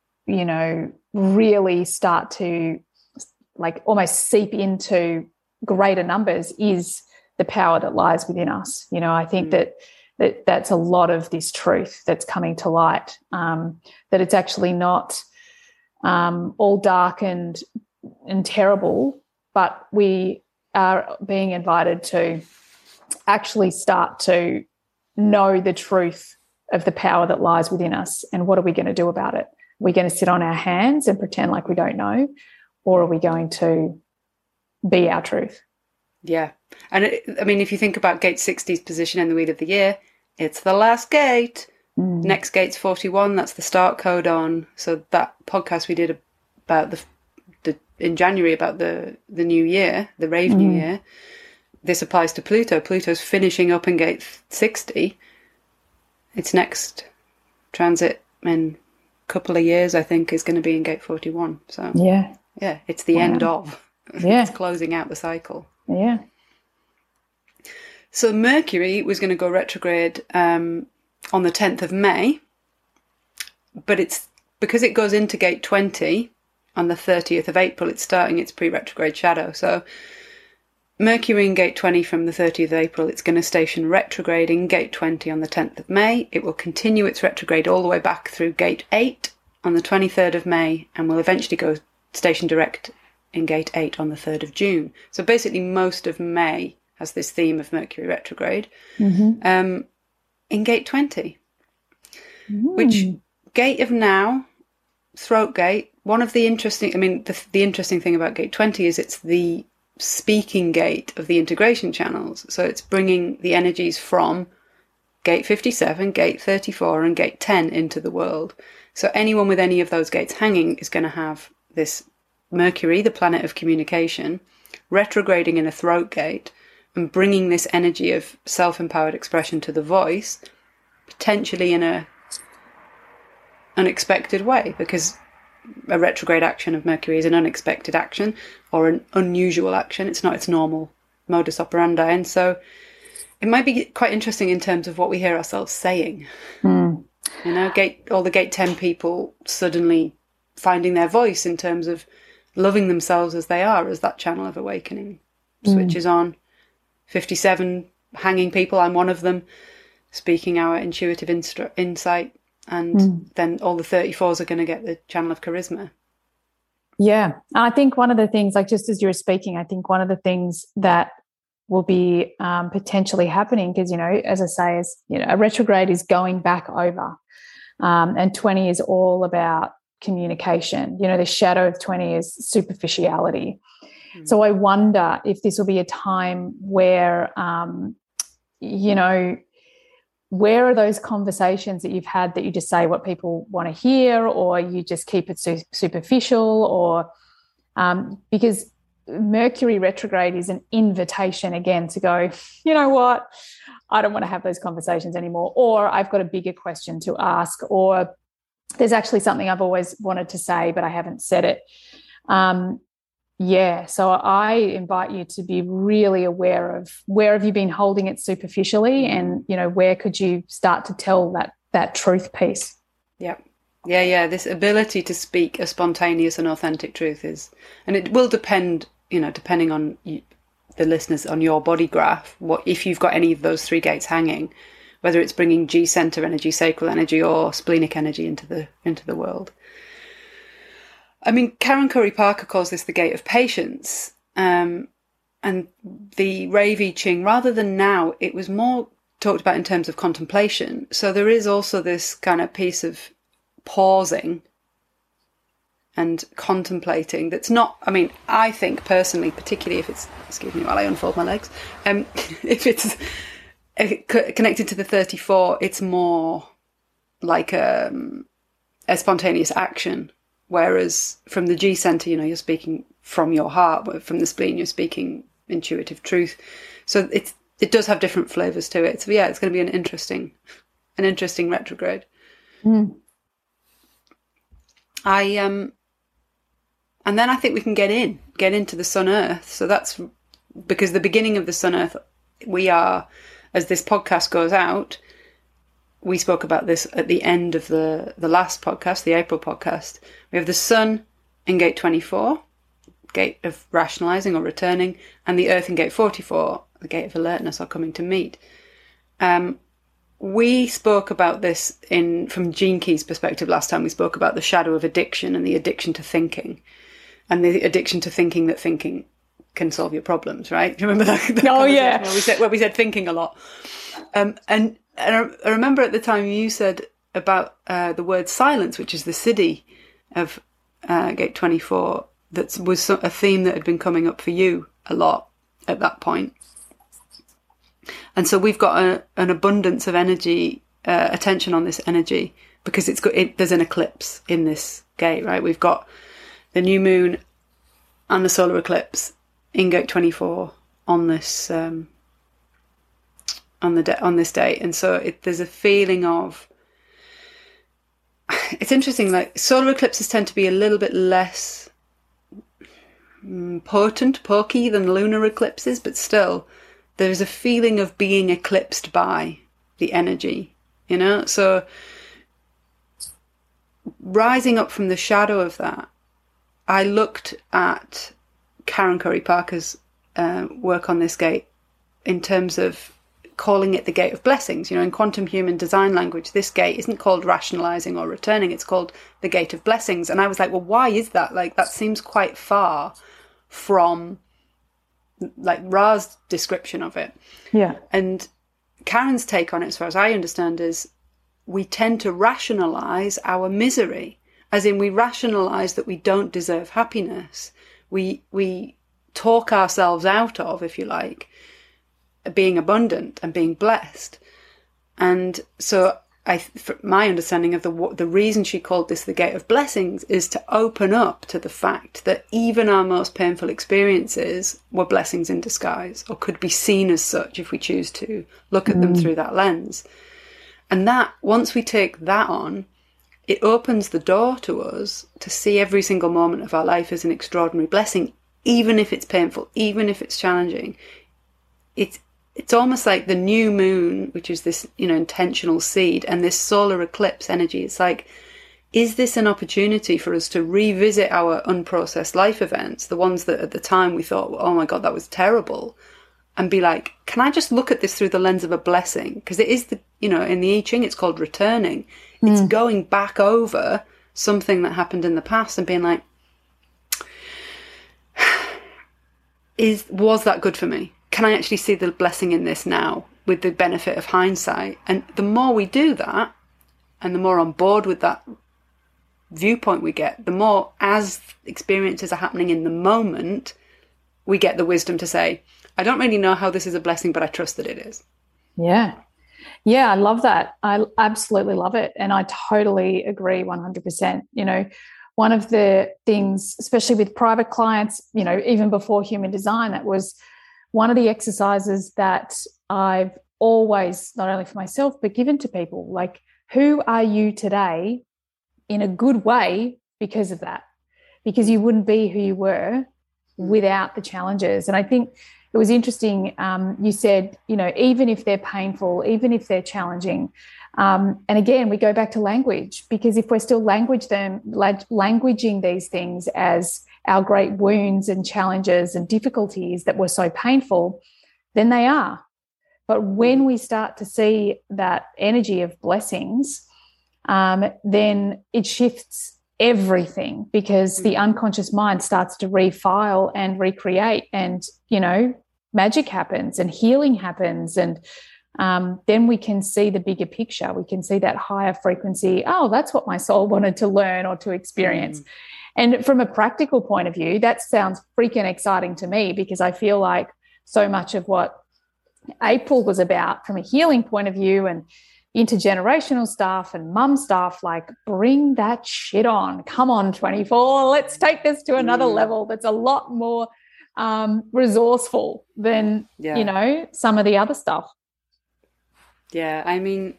really start to like almost seep into greater numbers is the power that lies within us. I think that's a lot of this truth that's coming to light, that it's actually not all dark and terrible, but we are being invited to actually start to know the truth of the power that lies within us. And what are we going to do about it? Are we going to sit on our hands and pretend like we don't know? Or are we going to be our truth? Yeah. And if you think about gate 60's position in the Wheel of the Year, it's the last gate. Next gate's 41. That's the start codon. So that podcast we did about in January about the new year, the Rave New Year, this applies to Pluto. Pluto's finishing up in gate 60. Its next transit in a couple of years, I think, is going to be in gate 41. So yeah, it's the end of. Yeah. It's closing out the cycle. Yeah. So Mercury was going to go retrograde on the 10th of May, but it's because it goes into gate 20 on the 30th of April, it's starting its pre-retrograde shadow. So Mercury in gate 20 from the 30th of April, it's going to station retrograde in gate 20 on the 10th of May. It will continue its retrograde all the way back through gate 8 on the 23rd of May, and will eventually go station direct in gate 8 on the 3rd of June. So basically most of May has this theme of Mercury retrograde. In gate 20, which gate of now, throat gate, one of the interesting, the interesting thing about gate 20 is it's the speaking gate of the integration channels. So it's bringing the energies from gate 57, gate 34 and gate 10 into the world. So anyone with any of those gates hanging is going to have this Mercury, the planet of communication, retrograding in a throat gate and bringing this energy of self-empowered expression to the voice, potentially in a unexpected way, because a retrograde action of Mercury is an unexpected action or an unusual action. It's not its normal modus operandi. And so it might be quite interesting in terms of what we hear ourselves saying. You know, all the gate 10 people suddenly finding their voice in terms of loving themselves as they are, as that channel of awakening switches on. 57 hanging people, I'm one of them, speaking our intuitive insight. And then all the 34s are going to get the channel of charisma. Yeah. I think one of the things, like just as you were speaking, I think one of the things that will be potentially happening, because, you know, as I say, is, you know, a retrograde is going back over, and 20 is all about communication. You know, the shadow of 20 is superficiality. So I wonder if this will be a time where, you know, where are those conversations that you've had that you just say what people want to hear, or you just keep it superficial, or because Mercury retrograde is an invitation again to go, you know what, I don't want to have those conversations anymore, or I've got a bigger question to ask, or there's actually something I've always wanted to say but I haven't said it. Yeah, so I invite you to be really aware of where have you been holding it superficially, and, you know, where could you start to tell that truth piece. Yeah. This ability to speak a spontaneous and authentic truth is, and it will depend, you know, depending on the listeners, on your body graph, what if you've got any of those three gates hanging, whether it's bringing G center energy, sacral energy, or splenic energy into the world. I mean, Karen Curry Parker calls this the gate of patience, and the Rave I Ching, rather than now, it was more talked about in terms of contemplation. So there is also this kind of piece of pausing and contemplating that's not, I mean, I think personally, particularly if it's, excuse me while I unfold my legs, if it's connected to the 34, it's more like a spontaneous action. Whereas from the G center, you know, you're speaking from your heart. From the spleen, you're speaking intuitive truth. So it does have different flavors to it. So yeah, it's going to be an interesting retrograde. And then I think we can get into the Sun Earth. So that's because the beginning of the Sun Earth, we are, as this podcast goes out, we spoke about this at the end of the last podcast, the April podcast. We have the Sun in gate 24, gate of rationalizing or returning, and the Earth in gate 44, the gate of alertness or coming to meet. We spoke about this from Gene Key's perspective last time. We spoke about the shadow of addiction and the addiction to thinking, and the addiction to thinking that thinking can solve your problems, right? Do you remember that? Oh, yeah. Where we said thinking a lot. And I remember at the time you said about the word silence, which is the siddhi of Gate 24, that was a theme that had been coming up for you a lot at that point. And so we've got an abundance of energy, attention on this energy, because there's an eclipse in this gate, right? We've got the new moon and the solar eclipse in Gate 24 on this on this day, and so there's a feeling of. It's interesting. Like solar eclipses tend to be a little bit less pokey than lunar eclipses, but still, there's a feeling of being eclipsed by the energy. So rising up from the shadow of that, I looked at Karen Curry Parker's work on this gate in terms of calling it the gate of blessings. In quantum human design language, this gate isn't called rationalizing or returning, it's called the gate of blessings. And I was like, well, why is that? Like, that seems quite far from like Ra's description of it. Yeah. And Karen's take on it, as far as I understand, is we tend to rationalize our misery, as in we rationalize that we don't deserve happiness. We talk ourselves out of, if you like, being abundant and being blessed. And so my understanding of the reason she called this the gate of blessings is to open up to the fact that even our most painful experiences were blessings in disguise, or could be seen as such if we choose to look at them through that lens. And that, once we take that on, it opens the door to us to see every single moment of our life as an extraordinary blessing, even if it's painful, even if it's challenging. It's almost like the new moon, which is this, intentional seed, and this solar eclipse energy. It's like, is this an opportunity for us to revisit our unprocessed life events, the ones that at the time we thought, oh my God, that was terrible, and be like, can I just look at this through the lens of a blessing? Because it is in the I Ching, it's called returning. It's going back over something that happened in the past and being like, was that good for me? Can I actually see the blessing in this now with the benefit of hindsight? And the more we do that, and the more on board with that viewpoint we get, the more, as experiences are happening in the moment, we get the wisdom to say, I don't really know how this is a blessing, but I trust that it is. Yeah. Yeah, I love that. I absolutely love it. And I totally agree 100%. One of the things, especially with private clients, even before human design, that was one of the exercises that I've always, not only for myself, but given to people, like, who are you today in a good way because of that? Because you wouldn't be who you were without the challenges. And I think it was interesting, you said, even if they're painful, even if they're challenging, and again, we go back to language, because if we're still languaging these things as our great wounds and challenges and difficulties that were so painful, then they are. But when we start to see that energy of blessings, then it shifts everything, because the unconscious mind starts to refile and recreate, and, magic happens and healing happens. And then we can see the bigger picture. We can see that higher frequency. Oh, that's what my soul wanted to learn or to experience. And from a practical point of view, that sounds freaking exciting to me, because I feel like so much of what April was about from a healing point of view and intergenerational stuff and mum stuff, like, bring that shit on. Come on, 24. Let's take this to another level that's a lot more resourceful than, some of the other stuff. Yeah, I mean,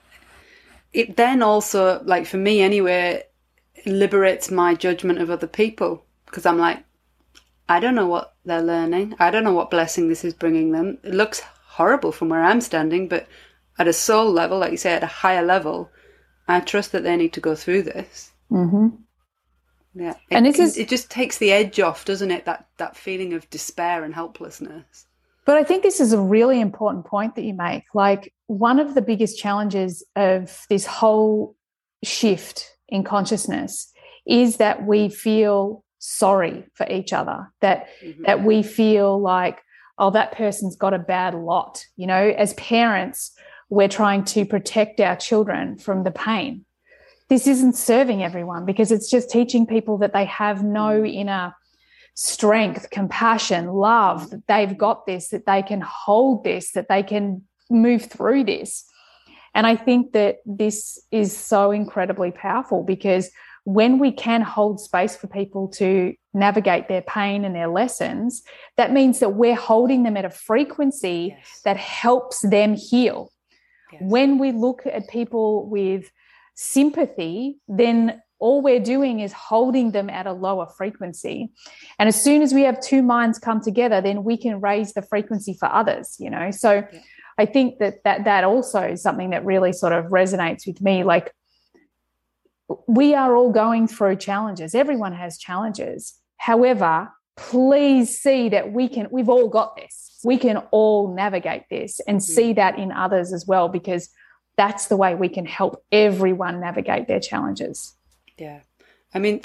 it then also, like, for me anyway, liberates my judgment of other people, because I'm like, I don't know what they're learning. I don't know what blessing this is bringing them. It looks horrible from where I'm standing, but at a soul level, like you say, at a higher level, I trust that they need to go through this. Mm-hmm. Yeah, it just takes the edge off, doesn't it? That feeling of despair and helplessness. But I think this is a really important point that you make. Like, one of the biggest challenges of this whole shift in consciousness is that we feel sorry for each other, that we feel like, oh, that person's got a bad lot. As parents, we're trying to protect our children from the pain. This isn't serving everyone, because it's just teaching people that they have no inner strength, compassion, love, that they've got this, that they can hold this, that they can move through this. And I think that this is so incredibly powerful, because when we can hold space for people to navigate their pain and their lessons, that means that we're holding them at a frequency that helps them heal. When we look at people with sympathy, then all we're doing is holding them at a lower frequency. And as soon as we have two minds come together, then we can raise the frequency for others, you know. So I think that also is something that really sort of resonates with me. Like, we are all going through challenges. Everyone has challenges. However, please see that we've all got this. We can all navigate this, and see that in others as well, because that's the way we can help everyone navigate their challenges. Yeah. I mean,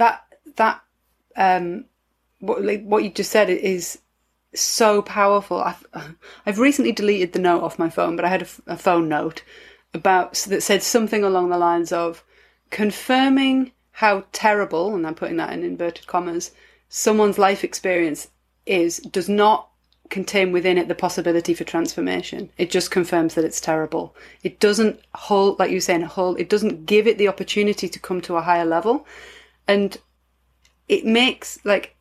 what you just said is so powerful. I've recently deleted the note off my phone, but I had a phone note that said something along the lines of confirming how terrible, and I'm putting that in inverted commas, someone's life experience does not contain within it the possibility for transformation. It just confirms that it's terrible. It doesn't hold, like you were saying, it doesn't give it the opportunity to come to a higher level. And it makes, like,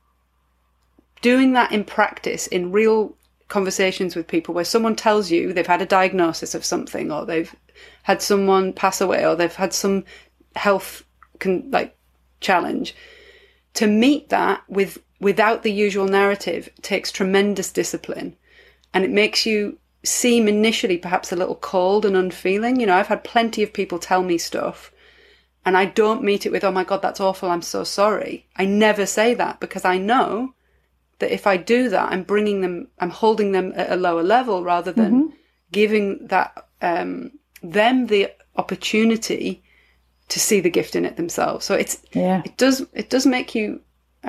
doing that in practice, in real conversations with people, where someone tells you they've had a diagnosis of something, or they've had someone pass away, or they've had some health challenge, to meet that without the usual narrative takes tremendous discipline, and it makes you seem initially perhaps a little cold and unfeeling. You know, I've had plenty of people tell me stuff, and I don't meet it with, oh my God, that's awful, I'm so sorry. I never say that, because I know that if I do that, I'm holding them at a lower level, rather than giving that them the opportunity to see the gift in it themselves. So it does make you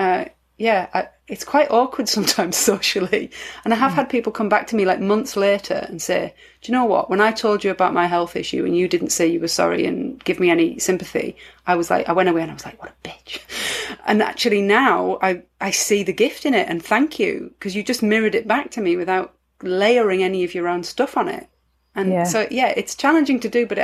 it's quite awkward sometimes socially. And I have had people come back to me like months later and say, do you know what, when I told you about my health issue and you didn't say you were sorry and give me any sympathy, I went away and I was like, what a bitch. And actually now I see the gift in it, and thank you, because you just mirrored it back to me without layering any of your own stuff on it. And so it's challenging to do, but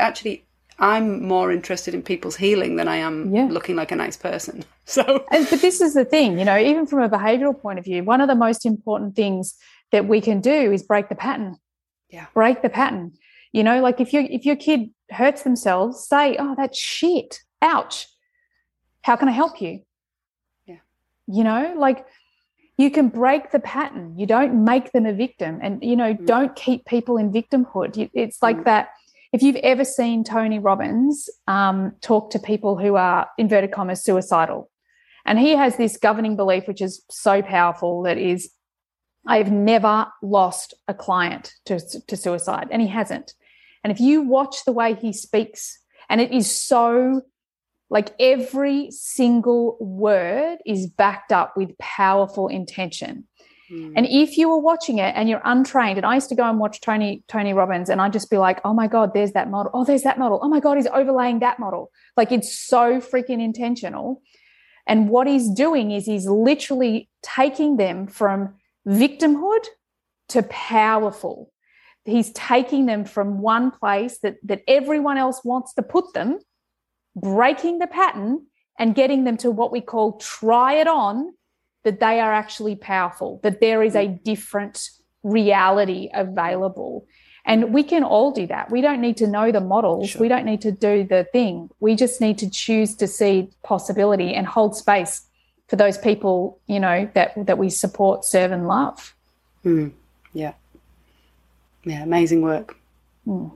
I'm more interested in people's healing than I am looking like a nice person. But this is the thing, you know, even from a behavioral point of view, one of the most important things that we can do is break the pattern. Yeah. Break the pattern. You know, like if your kid hurts themselves, say, oh, that's shit. Ouch. How can I help you? Yeah. You know, like, you can break the pattern. You don't make them a victim, and, you know, don't keep people in victimhood. It's like that. If you've ever seen Tony Robbins talk to people who are, inverted commas, suicidal, and he has this governing belief, which is so powerful, that is, I've never lost a client to suicide, and he hasn't. And if you watch the way he speaks, and it is so, like, every single word is backed up with powerful intention. And if you were watching it and you're untrained, and I used to go and watch Tony Robbins, and I'd just be like, oh my God, there's that model. Oh, there's that model. Oh my God, he's overlaying that model. Like, it's so freaking intentional. And what he's doing is he's literally taking them from victimhood to powerful. He's taking them from one place that everyone else wants to put them, breaking the pattern, and getting them to what we call try it on, that they are actually powerful, that there is a different reality available. And we can all do that. We don't need to know the models. Sure. We don't need to do the thing. We just need to choose to see possibility and hold space for those people, you know, that we support, serve, and love. Yeah. Yeah, amazing work. Oh,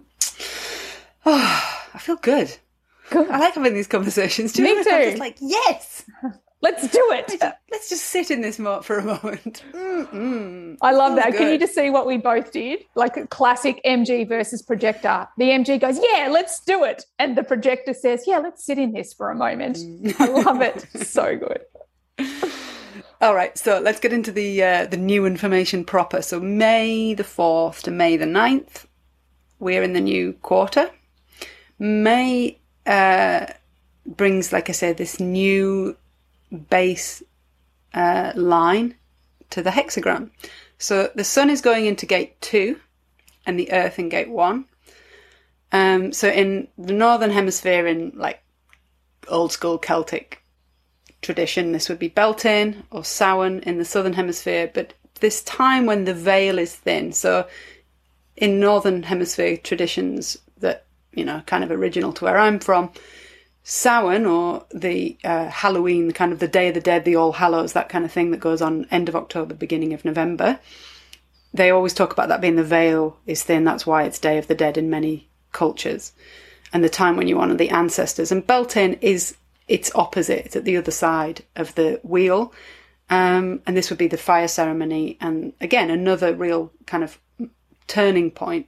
I feel good. Good. I like having these conversations. Me too. I'm just like, yes. Let's do it. Let's just sit in this for a moment. I love that. Good. Can you just see what we both did? Like a classic MG versus projector. The MG goes, yeah, let's do it. And the projector says, yeah, let's sit in this for a moment. I love it. So good. All right. So let's get into the new information proper. So May the 4th to May the 9th. we're in the new quarter. May brings, like I said, this new base line to the hexagram. So the sun is going into gate 2 and the earth in gate 1. So in the northern hemisphere, in like old school Celtic tradition, this would be Beltane or Samhain in the southern hemisphere, but this time when the veil is thin. So in northern hemisphere traditions that, you know, kind of original to where I'm from, Samhain, or the Halloween, kind of the Day of the Dead, the All Hallows, that kind of thing that goes on end of October, beginning of November, they always talk about that being the veil is thin. That's why it's Day of the Dead in many cultures, and the time when you honour the ancestors. And Beltane is its opposite. It's at the other side of the wheel. And this would be the fire ceremony. And again, another real kind of turning point.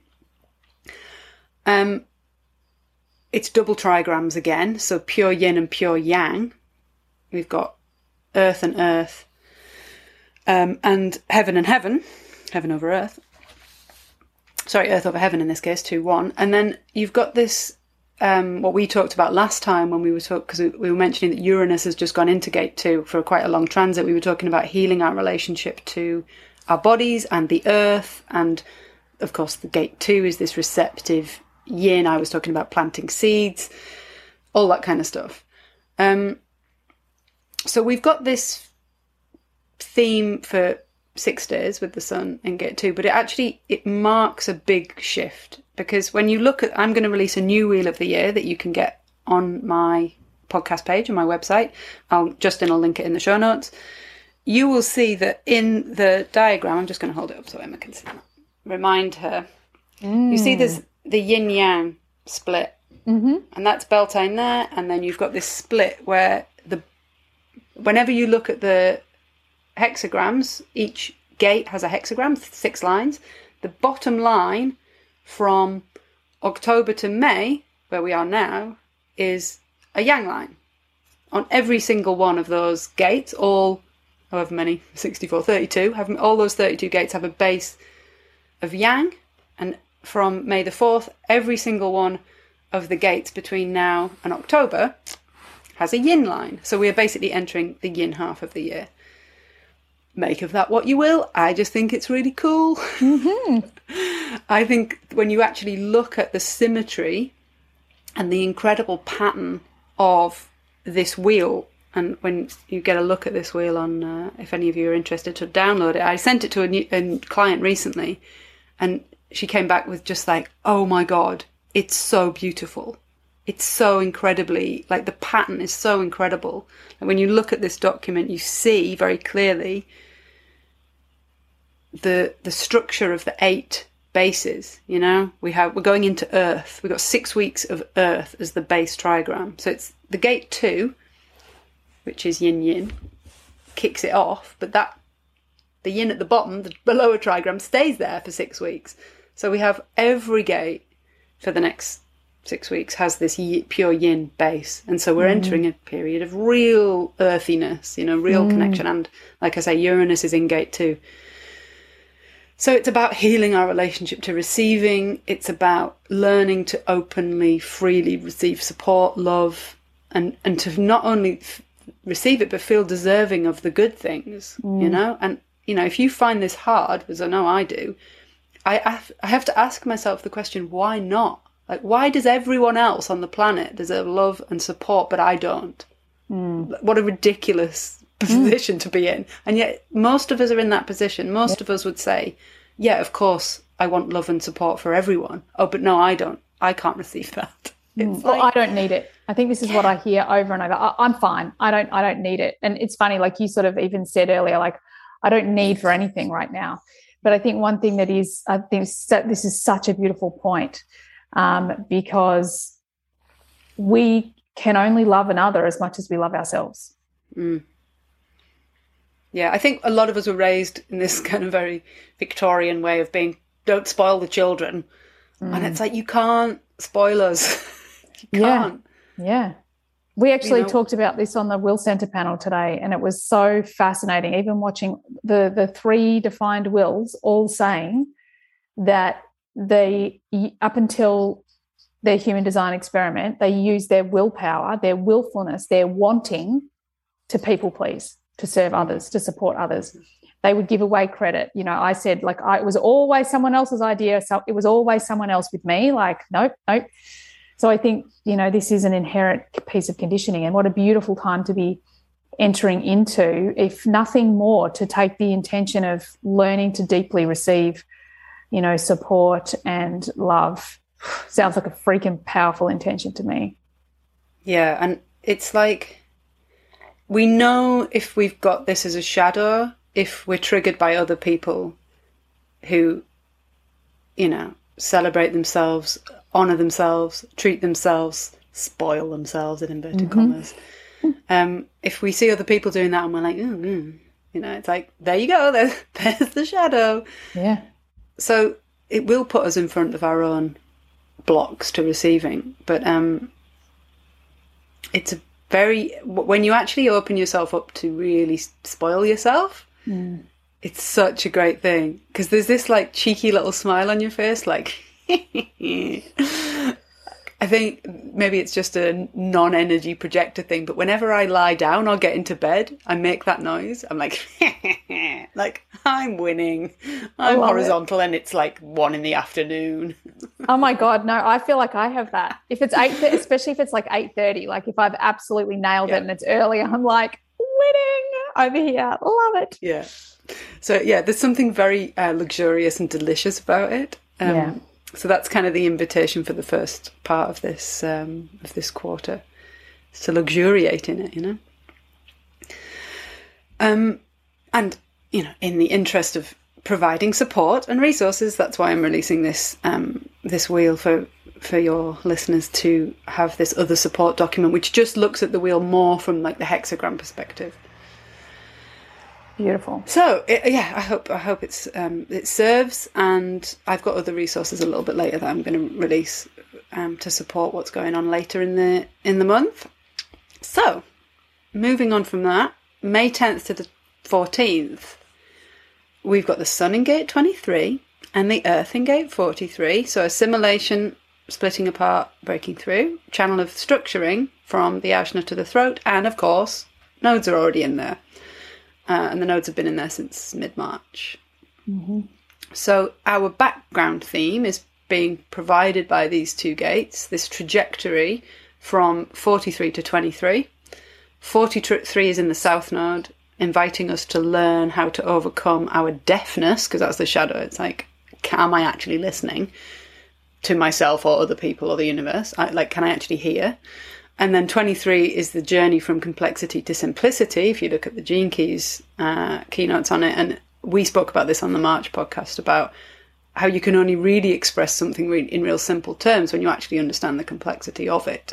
It's double trigrams again. So pure yin and pure yang. We've got earth and earth, and heaven and heaven, heaven over earth. Sorry, earth over heaven in this case, 2-1. And then you've got this, what we talked about last time when we were talking, because we were mentioning that Uranus has just gone into gate 2 for quite a long transit. We were talking about healing our relationship to our bodies and the earth. And of course, the gate 2 is this receptive yin. I was talking about planting seeds, all that kind of stuff. So we've got this theme for 6 days with the sun in gate 2, but it marks a big shift, because when you look at, I'm going to release a new wheel of the year that you can get on my podcast page on my website. I'll link it in the show notes. You will see that in the diagram, I'm just going to hold it up so Emma can see, remind her. You see there's the yin yang split, and that's Beltane there, and then you've got this split where whenever you look at the hexagrams, each gate has a hexagram, 6 lines. The bottom line from October to May, where we are now, is a yang line. On every single one of those gates, all, however many, 64, 32, all those 32 gates have a base of yang. And from May the 4th, every single one of the gates between now and October has a yin line. So we are basically entering the yin half of the year. Make of that what you will. I just think it's really cool. I think when you actually look at the symmetry and the incredible pattern of this wheel, and when you get a look at this wheel on, if any of you are interested to download it, I sent it to a client recently, and she came back with just like, oh my God, it's so beautiful. It's so incredibly, like the pattern is so incredible. And when you look at this document, you see very clearly the structure of the 8 bases. You know, we're going into Earth. We've got 6 weeks of Earth as the base trigram. So it's the gate 2, which is yin yin, kicks it off, but the yin at the bottom, the lower trigram, stays there for 6 weeks. So we have every gate for the next 6 weeks has this pure yin base. And so we're entering a period of real earthiness, real connection. And like I say, Uranus is in gate 2. So it's about healing our relationship to receiving. It's about learning to openly, freely receive support, love, and to not only receive it, but feel deserving of the good things, And, if you find this hard, as I know I do, I have to ask myself the question, why not? Like, why does everyone else on the planet deserve love and support, but I don't? What a ridiculous position to be in. And yet most of us are in that position. Most of us would say, yeah, of course, I want love and support for everyone. Oh, but no, I don't. I can't receive that. I don't need it. I think this is what I hear over and over. I'm fine. I don't need it. And it's funny, like you sort of even said earlier, like, I don't need for anything right now. But I think one thing I think this is such a beautiful point, because we can only love another as much as we love ourselves. Yeah, I think a lot of us were raised in this kind of very Victorian way of being, don't spoil the children. And it's like, you can't spoil us. You can't. Yeah. We actually talked about this on the Will Center panel today, and it was so fascinating, even watching the 3 defined wills all saying that they, up until their human design experiment, they use their willpower, their willfulness, their wanting to people please, to serve others, to support others. They would give away credit. You know, I said, like, it was always someone else's idea. So it was always someone else with me. Like, nope. So I think, you know, this is an inherent piece of conditioning, and what a beautiful time to be entering into, if nothing more, to take the intention of learning to deeply receive, you know, support and love. Sounds like a freaking powerful intention to me. Yeah, and it's like, we know if we've got this as a shadow, if we're triggered by other people who, you know, celebrate themselves, honour themselves, treat themselves, spoil themselves in inverted commas. If we see other people doing that and we're like, you know, it's like, there you go, there's the shadow. Yeah. So it will put us in front of our own blocks to receiving. But it's a when you actually open yourself up to really spoil yourself, it's such a great thing, because there's this like cheeky little smile on your face, like, I think maybe it's just a non-energy projector thing, but whenever I lie down or get into bed, I make that noise. I'm like, like, I'm winning. I'm horizontal and it's like 1 PM. Oh my God, no, I feel like I have that. If it's 8, especially if it's like 8:30, like if I've absolutely nailed it and it's early, I'm like, winning over here. Love it. Yeah. So yeah, there's something very luxurious and delicious about it. So that's kind of the invitation for the first part of this quarter, is to luxuriate in it, you know. And you know, in the interest of providing support and resources, that's why I'm releasing this this wheel for your listeners to have this other support document, which just looks at the wheel more from like the hexagram perspective. Beautiful. So I hope it serves, and I've got other resources a little bit later that I'm going to release to support what's going on later in the month. So, moving on from that, May 10th to the 14th, we've got the Sun in Gate 23 and the Earth in Gate 43. So assimilation, splitting apart, breaking through, channel of structuring from the Ajna to the throat, and of course, nodes are already in there. And the nodes have been in there since mid-March. So our background theme is being provided by these two gates, this trajectory from 43 to 23. 43 is in the South Node, inviting us to learn how to overcome our deafness, because that's the shadow. It's like, am I actually listening to myself or other people or the universe? Can I actually hear? And then 23 is the journey from complexity to simplicity, if you look at the Gene Keys keynotes on it. And we spoke about this on the March podcast, about how you can only really express something in real simple terms when you actually understand the complexity of it.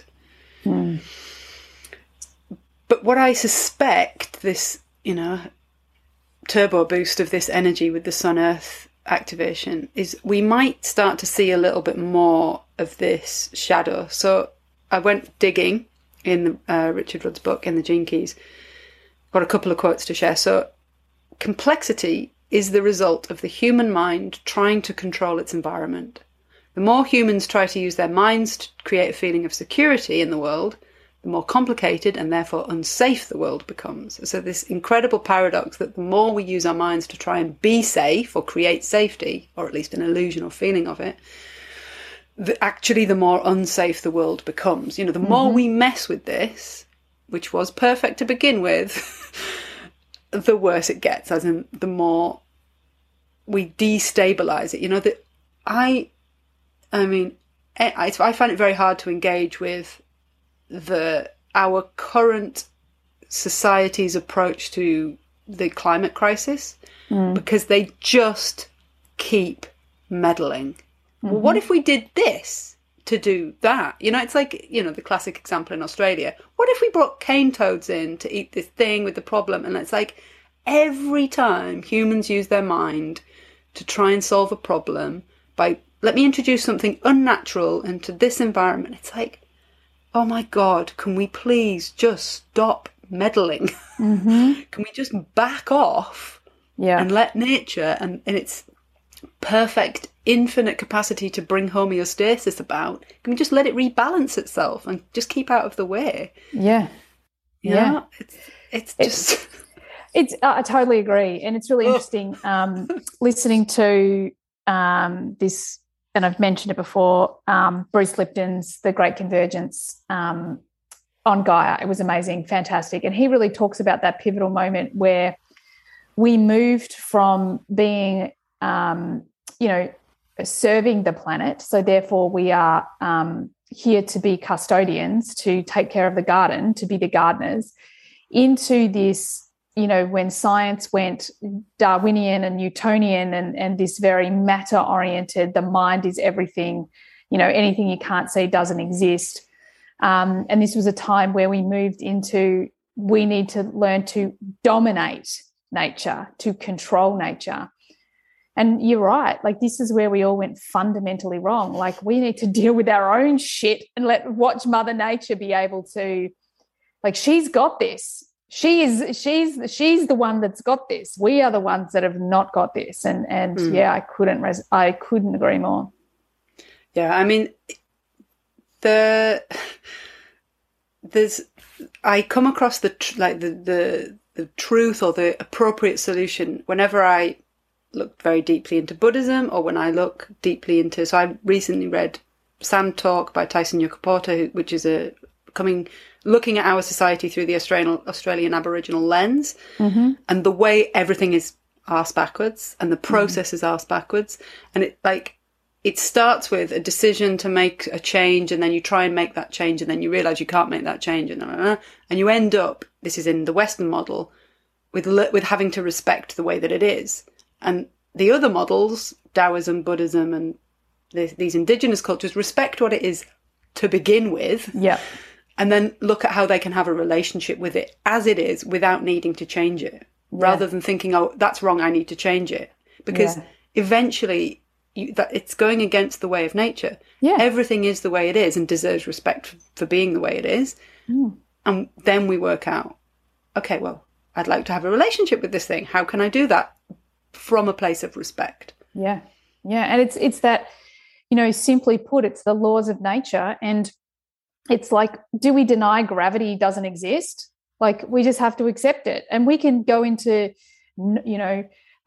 But what I suspect, this, you know, turbo boost of this energy with the Sun-Earth activation, is we might start to see a little bit more of this shadow. So I went digging in Richard Rudd's book, in the Gene Keys. Got a couple of quotes to share. So, complexity is the result of the human mind trying to control its environment. The more humans try to use their minds to create a feeling of security in the world, the more complicated and therefore unsafe the world becomes. So this incredible paradox that the more we use our minds to try and be safe or create safety, or at least an illusion or feeling of it, actually the more unsafe the world becomes. You know, the more we mess with this, which was perfect to begin with, the worse it gets, as in the more we destabilize it. You know, that I find it very hard to engage with our current society's approach to the climate crisis, because they just keep meddling. Well, what if we did this to do that? You know, it's like, you know, the classic example in Australia. What if we brought cane toads in to eat this thing with the problem? And it's like, every time humans use their mind to try and solve a problem by, let me introduce something unnatural into this environment, it's like, oh my God, can we please just stop meddling? Can we just back off and let nature and its perfect, infinite capacity to bring homeostasis about, can we just let it rebalance itself and just keep out of the way? Yeah. Yeah. It's just... I totally agree. And it's really interesting listening to this, and I've mentioned it before, Bruce Lipton's The Great Convergence on Gaia. It was amazing, fantastic. And he really talks about that pivotal moment where we moved from being, serving the planet. So therefore we are here to be custodians, to take care of the garden, to be the gardeners, into this, when science went Darwinian and Newtonian and this very matter-oriented, the mind is everything, anything you can't see doesn't exist. And this was a time where we moved into, we need to learn to dominate nature, to control nature. And you're right, like this is where we all went fundamentally wrong. Like we need to deal with our own shit and watch Mother Nature be able to, like, she's got this. She's the one that's got this. We are the ones that have not got this. And I couldn't agree more. Yeah, I mean, I come across the truth or the appropriate solution whenever I look very deeply into Buddhism or when I look deeply into... So I recently read Sand Talk by Tyson Yunkaporta, which is looking at our society through the Australian Aboriginal lens, and the way everything is arse backwards and the process is arse backwards. And it starts with a decision to make a change, and then you try and make that change, and then you realise you can't make that change, and you end up, this is in the Western model, with having to respect the way that it is. And the other models, Taoism, Buddhism, and these indigenous cultures, respect what it is to begin with. Yeah. And then look at how they can have a relationship with it as it is without needing to change it, rather than thinking, oh, that's wrong, I need to change it. Because eventually it's going against the way of nature. Yeah. Everything is the way it is and deserves respect for being the way it is. And then we work out, okay, well, I'd like to have a relationship with this thing. How can I do that from a place of respect? Yeah. Yeah. And it's that, simply put, it's the laws of nature. And it's like, do we deny gravity doesn't exist? Like, we just have to accept it. And we can go into, low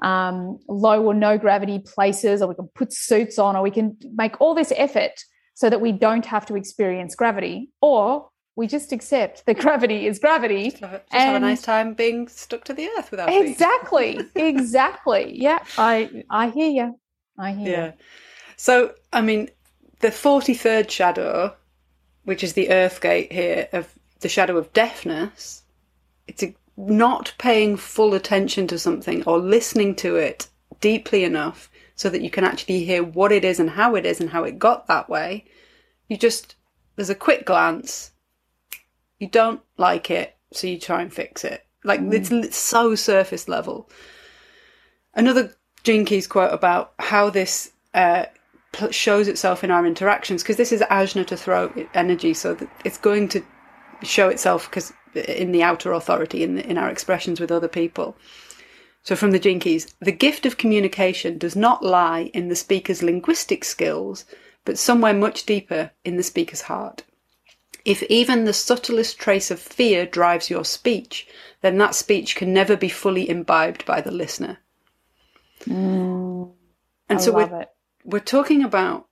or no gravity places, or we can put suits on, or we can make all this effort so that we don't have to experience gravity, or we just accept that gravity is gravity. Just have a nice time being stuck to the earth without Exactly. Yeah, I hear you. Yeah. So, I mean, the 43rd shadow, which is the earth gate here, of the shadow of deafness, it's not paying full attention to something or listening to it deeply enough so that you can actually hear what it is and how it got that way. There's a quick glance, you don't like it, so you try and fix it. Like, it's so surface level. Another Gene Keys quote about how this shows itself in our interactions, because this is Ajna to throat energy, so that it's going to show itself because in the outer authority, in our expressions with other people. So from the Gene Keys, the gift of communication does not lie in the speaker's linguistic skills, but somewhere much deeper in the speaker's heart. If even the subtlest trace of fear drives your speech, then that speech can never be fully imbibed by the listener. And so we're talking about,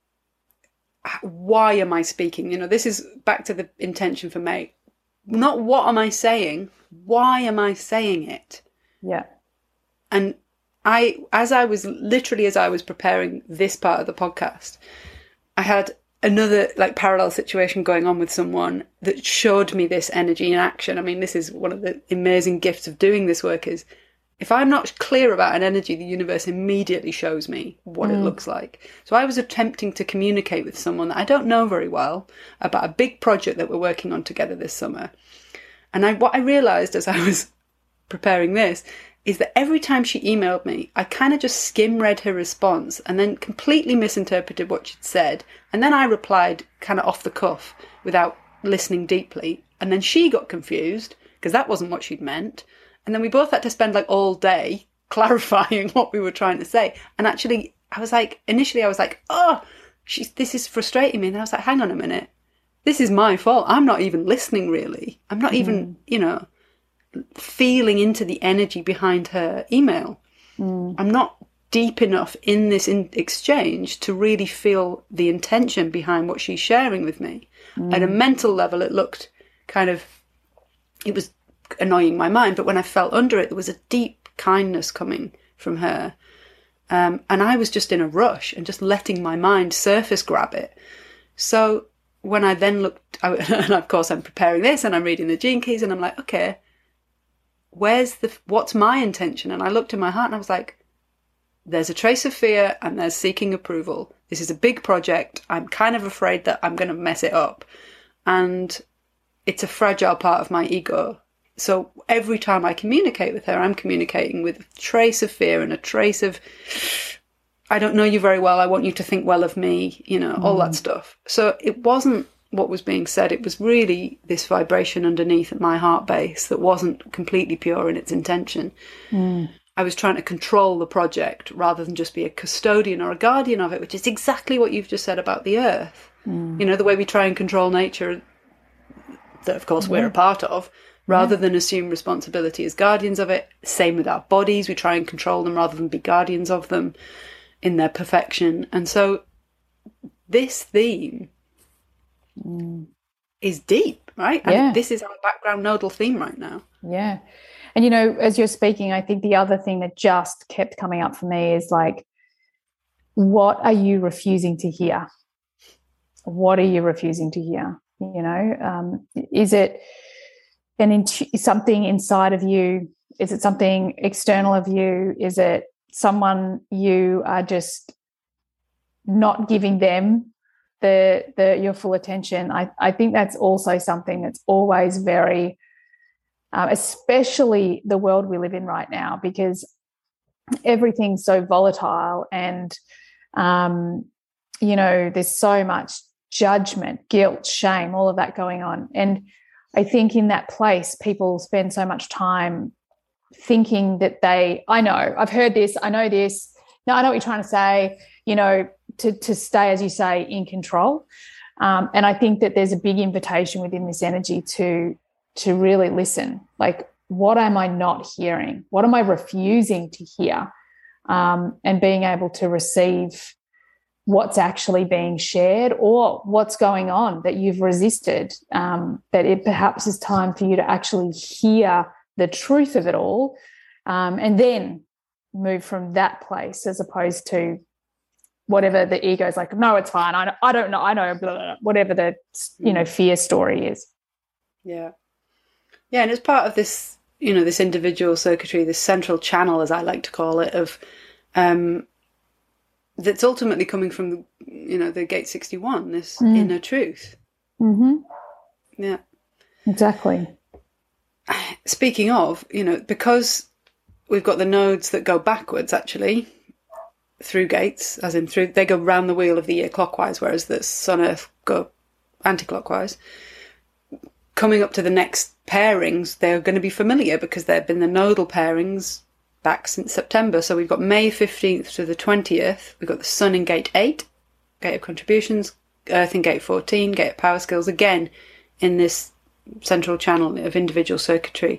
why am I speaking? This is back to the intention for May. Not what am I saying, why am I saying it? Yeah. And as I was preparing this part of the podcast, I had another parallel situation going on with someone that showed me this energy in action. I mean, this is one of the amazing gifts of doing this work, is if I'm not clear about an energy, the universe immediately shows me what it looks like. So I was attempting to communicate with someone that I don't know very well about a big project that we're working on together this summer. And what I realised as I was preparing this is that every time she emailed me, I kind of just skim read her response and then completely misinterpreted what she'd said. And then I replied kind of off the cuff without listening deeply. And then she got confused because that wasn't what she'd meant. And then we both had to spend all day clarifying what we were trying to say and actually I was like, initially I was like, oh, this is frustrating me. And I was like, hang on a minute. This is my fault. I'm not even listening, really. I'm not even, feeling into the energy behind her email. I'm not deep enough in this exchange to really feel the intention behind what she's sharing with me. At a mental level, it looked it was annoying my mind, but when I felt under it, there was a deep kindness coming from her. And I was just in a rush and just letting my mind surface grab it. So when I then looked, and of course I'm preparing this and I'm reading the Gene Keys and I'm like, okay, what's my intention? And I looked in my heart and I was like, there's a trace of fear and there's seeking approval. This is a big project. I'm kind of afraid that I'm going to mess it up. And it's a fragile part of my ego. So every time I communicate with her, I'm communicating with a trace of fear and a trace of, I don't know you very well. I want you to think well of me, all that stuff. So it wasn't what was being said. It was really this vibration underneath at my heart base that wasn't completely pure in its intention. I was trying to control the project rather than just be a custodian or a guardian of it, which is exactly what you've just said about the earth. The way we try and control nature, that of course we're a part of, rather than assume responsibility as guardians of it. Same with our bodies. We try and control them rather than be guardians of them in their perfection. And so this theme is deep, right? And this is our background nodal theme right now. Yeah. And, as you're speaking, I think the other thing that just kept coming up for me is like, what are you refusing to hear? What are you refusing to hear? Is it something inside of you? Is it something external of you? Is it someone you are just not giving them your full attention? I think that's also something that's always very, especially the world we live in right now, because everything's so volatile and, there's so much judgment, guilt, shame, all of that going on. And I think in that place, people spend so much time thinking that I know, I've heard this, I know this. No, I know what you're trying to say, to stay, as you say, in control. And I think that there's a big invitation within this energy to really listen. Like, what am I not hearing? What am I refusing to hear? And being able to receive what's actually being shared or what's going on that you've resisted, that it perhaps is time for you to actually hear the truth of it all, and then move from that place, as opposed to whatever the ego is like, no, it's fine. I don't know. I know, blah, blah, blah, whatever the, fear story is. Yeah. Yeah. And it's part of this, this individual circuitry, this central channel, as I like to call it, of, that's ultimately coming from, the Gate 61, this inner truth. Mm-hmm. Yeah. Exactly. Speaking of, because we've got the nodes that go backwards, actually, through gates, as in through, they go round the wheel of the year clockwise, whereas the Sun Earth go anti-clockwise. Coming up to the next pairings, they're going to be familiar because they've been the nodal pairings back since September. So we've got May 15th to the 20th. We've got the Sun in Gate 8, Gate of Contributions, Earth in Gate 14, Gate of Power Skills, again in this central channel of individual circuitry.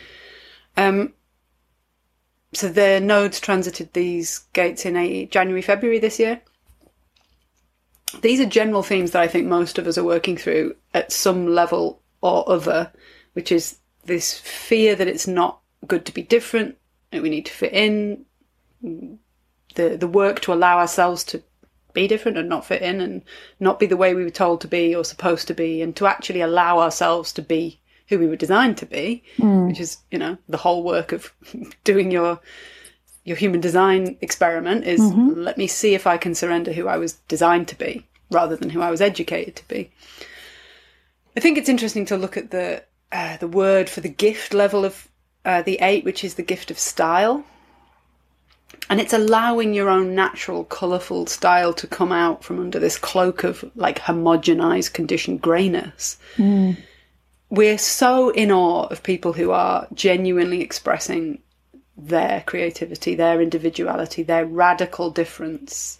So the nodes transited these gates in January, February this year. These are general themes that I think most of us are working through at some level or other, which is this fear that it's not good to be different, that we need to fit in, the work to allow ourselves to be different and not fit in and not be the way we were told to be or supposed to be, and to actually allow ourselves to be who we were designed to be, which is, the whole work of doing your human design experiment is let me see if I can surrender who I was designed to be rather than who I was educated to be. I think it's interesting to look at the word for the gift level of the 8, which is the gift of style. And it's allowing your own natural, colourful style to come out from under this cloak of like homogenized, conditioned greyness. We're so in awe of people who are genuinely expressing their creativity, their individuality, their radical difference.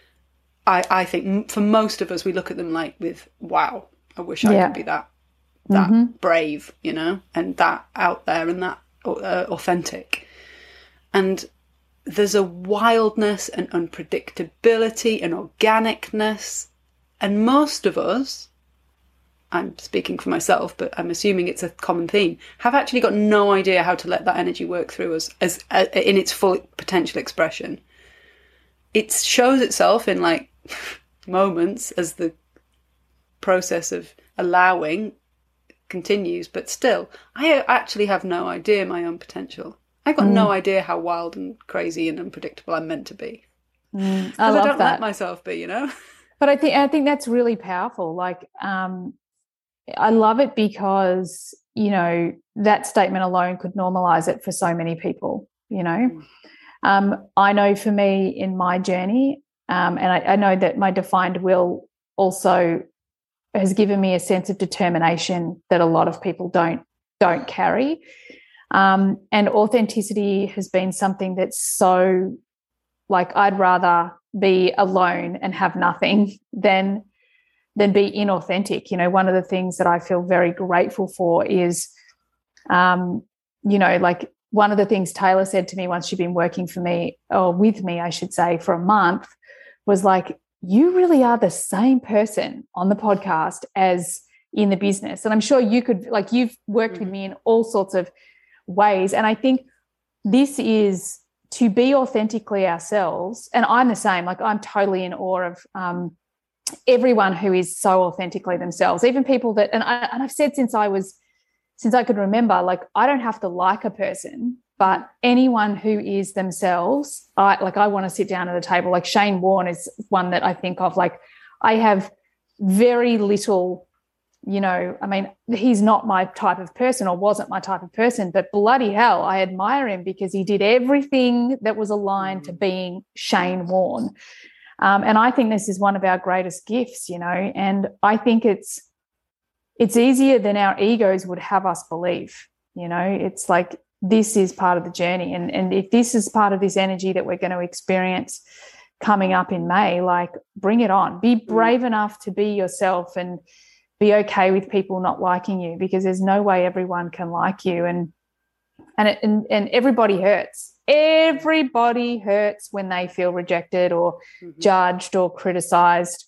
I think for most of us, we look at them like with, wow, I wish I could be that brave, you know, and that out there and that authentic. And there's a wildness and unpredictability and organicness. And most of us, I'm speaking for myself, but I'm assuming it's a common theme, have actually got no idea how to let that energy work through us as in its full potential expression. It shows itself in like moments as the process of allowing continues, but still, I actually have no idea my own potential. I've got no idea how wild and crazy and unpredictable I'm meant to be. I don't that. let myself be, you know. But I think that's really powerful. Like, I love it because, you know, that statement alone could normalize it for so many people, you know. I know for me in my journey, and I know that my defined will also has given me a sense of determination that a lot of people don't carry. And authenticity has been something that's so, like, I'd rather be alone and have nothing than be inauthentic. You know, one of the things that I feel very grateful for is, you know, like one of the things Taylor said to me once she'd been working for me, or with me, I should say, for a month, was like, you really are the same person on the podcast as in the business. And I'm sure you could, like, you've worked with me in all sorts of ways. And I think this is to be authentically ourselves. And I'm the same. Like, I'm totally in awe of everyone who is so authentically themselves, even people that, and I've said since I could remember, like, I don't have to like a person, but anyone who is themselves, I want to sit down at a table. Like Shane Warne is one that I think of. Like, I have very little, you know, I mean, he's not my type of person or wasn't my type of person, but bloody hell, I admire him because he did everything that was aligned to being Shane Warne. And I think this is one of our greatest gifts, you know, and I think it's easier than our egos would have us believe. You know, it's like, this is part of the journey. And if this is part of this energy that we're going to experience coming up in May, like, bring it on. Be brave enough to be yourself and be okay with people not liking you, because there's no way everyone can like you. And everybody hurts. Everybody hurts when they feel rejected or judged or criticized.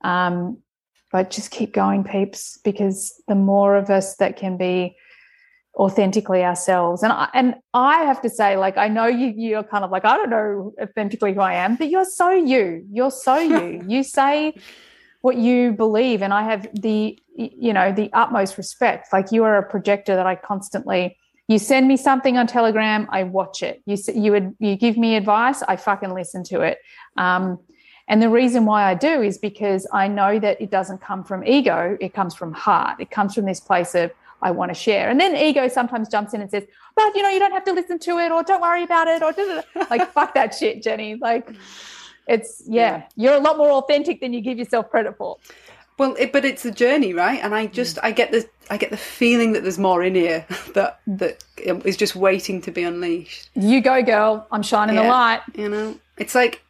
But just keep going, peeps, because the more of us that can be authentically ourselves, and I have to say, like, I know you're kind of like, I don't know authentically who I am, but you're so you. You say what you believe, and I have the utmost respect. Like, you are a projector that I constantly. You send me something on Telegram, I watch it. You give me advice, I fucking listen to it. And the reason why I do is because I know that it doesn't come from ego, it comes from heart. It comes from this place of, I want to share. And then ego sometimes jumps in and says, but, you know, you don't have to listen to it, or don't worry about it, or like, fuck that shit, Jenny. Like, it's, you're a lot more authentic than you give yourself credit for. Well, but it's a journey, right? And I get the feeling that there's more in here that is just waiting to be unleashed. You go, girl. I'm shining the light. You know, it's like,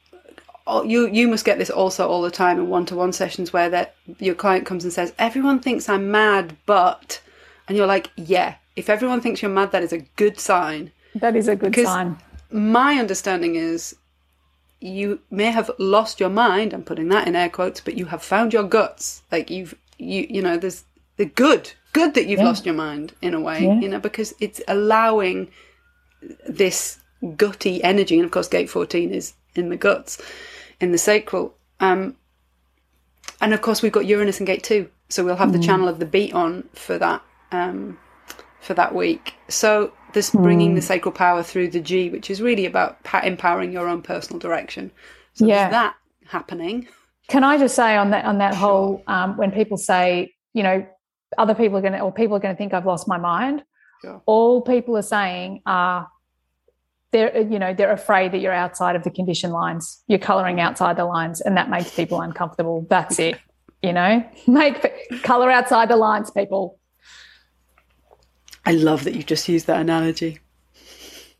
you must get this also all the time in one-to-one sessions where your client comes and says, everyone thinks I'm mad, but, and you're like, yeah, if everyone thinks you're mad, that is a good sign. That is a good sign. My understanding is you may have lost your mind, I'm putting that in air quotes, but you have found your guts. Like, you know, there's the good that you've lost your mind in a way, you know, because it's allowing this gutty energy. And of course, gate 14 is in the guts, in the sacral. And of course, we've got Uranus in gate 2. So we'll have the channel of the beat on for that week. So this bringing the sacral power through the G, which is really about empowering your own personal direction. So there's that happening. Can I just say on that whole, when people say, you know, people are going to think I've lost my mind. Sure. All people are saying are, they're afraid that you're outside of the condition lines. You're colouring outside the lines, and that makes people uncomfortable. That's it. You know, colour outside the lines, people. I love that you just used that analogy.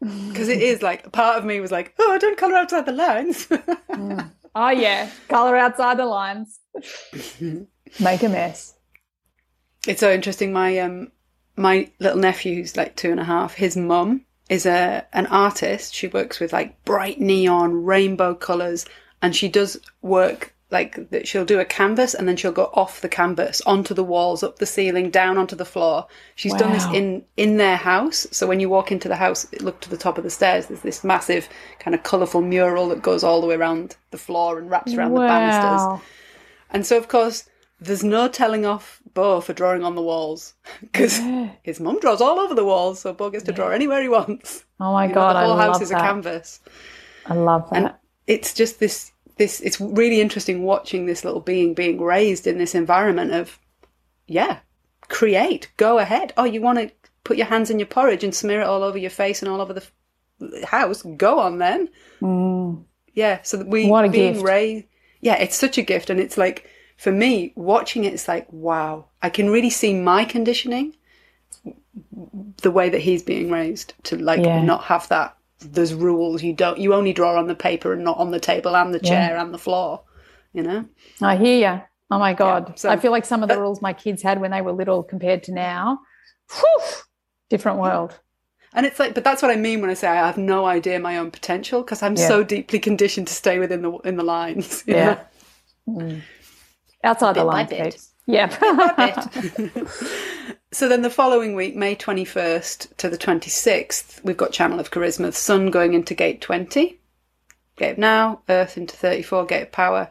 Because it is like, part of me was like, oh, don't colour outside the lines. Oh, yeah. Colour outside the lines. Make a mess. It's so interesting. My little nephew, who's like 2.5, his mum is an artist. She works with like bright neon, rainbow colours, and she does work like that. She'll do a canvas and then she'll go off the canvas, onto the walls, up the ceiling, down onto the floor. She's done this in their house. So when you walk into the house, look to the top of the stairs, there's this massive kind of colourful mural that goes all the way around the floor and wraps around the banisters. And so, of course, there's no telling off Bo for drawing on the walls, because his mum draws all over the walls, so Bo gets to draw anywhere he wants. Oh my God, the whole I house love is that. a canvas. I love that. And it's just this. It's really interesting watching this little being raised in this environment of, create, go ahead. Oh, you want to put your hands in your porridge and smear it all over your face and all over the house? Go on then. Yeah, so What a being gift. raised. Yeah, it's such a gift, and it's like, for me, watching it, it's like, wow, I can really see my conditioning, the way that he's being raised to not have that. There's rules. You only draw on the paper and not on the table and the chair and the floor, I hear you. Oh my God. Yeah, so I feel like some of the rules my kids had when they were little compared to now, different world. And it's like, but that's what I mean when I say I have no idea my own potential, because I'm so deeply conditioned to stay within the lines. You know? Outside the Bit by lines, bit. Keeps. Yeah. So then the following week, May 21st to the 26th, we've got Channel of Charisma, the Sun going into Gate 20, Gate of Now, Earth into 34, Gate of Power.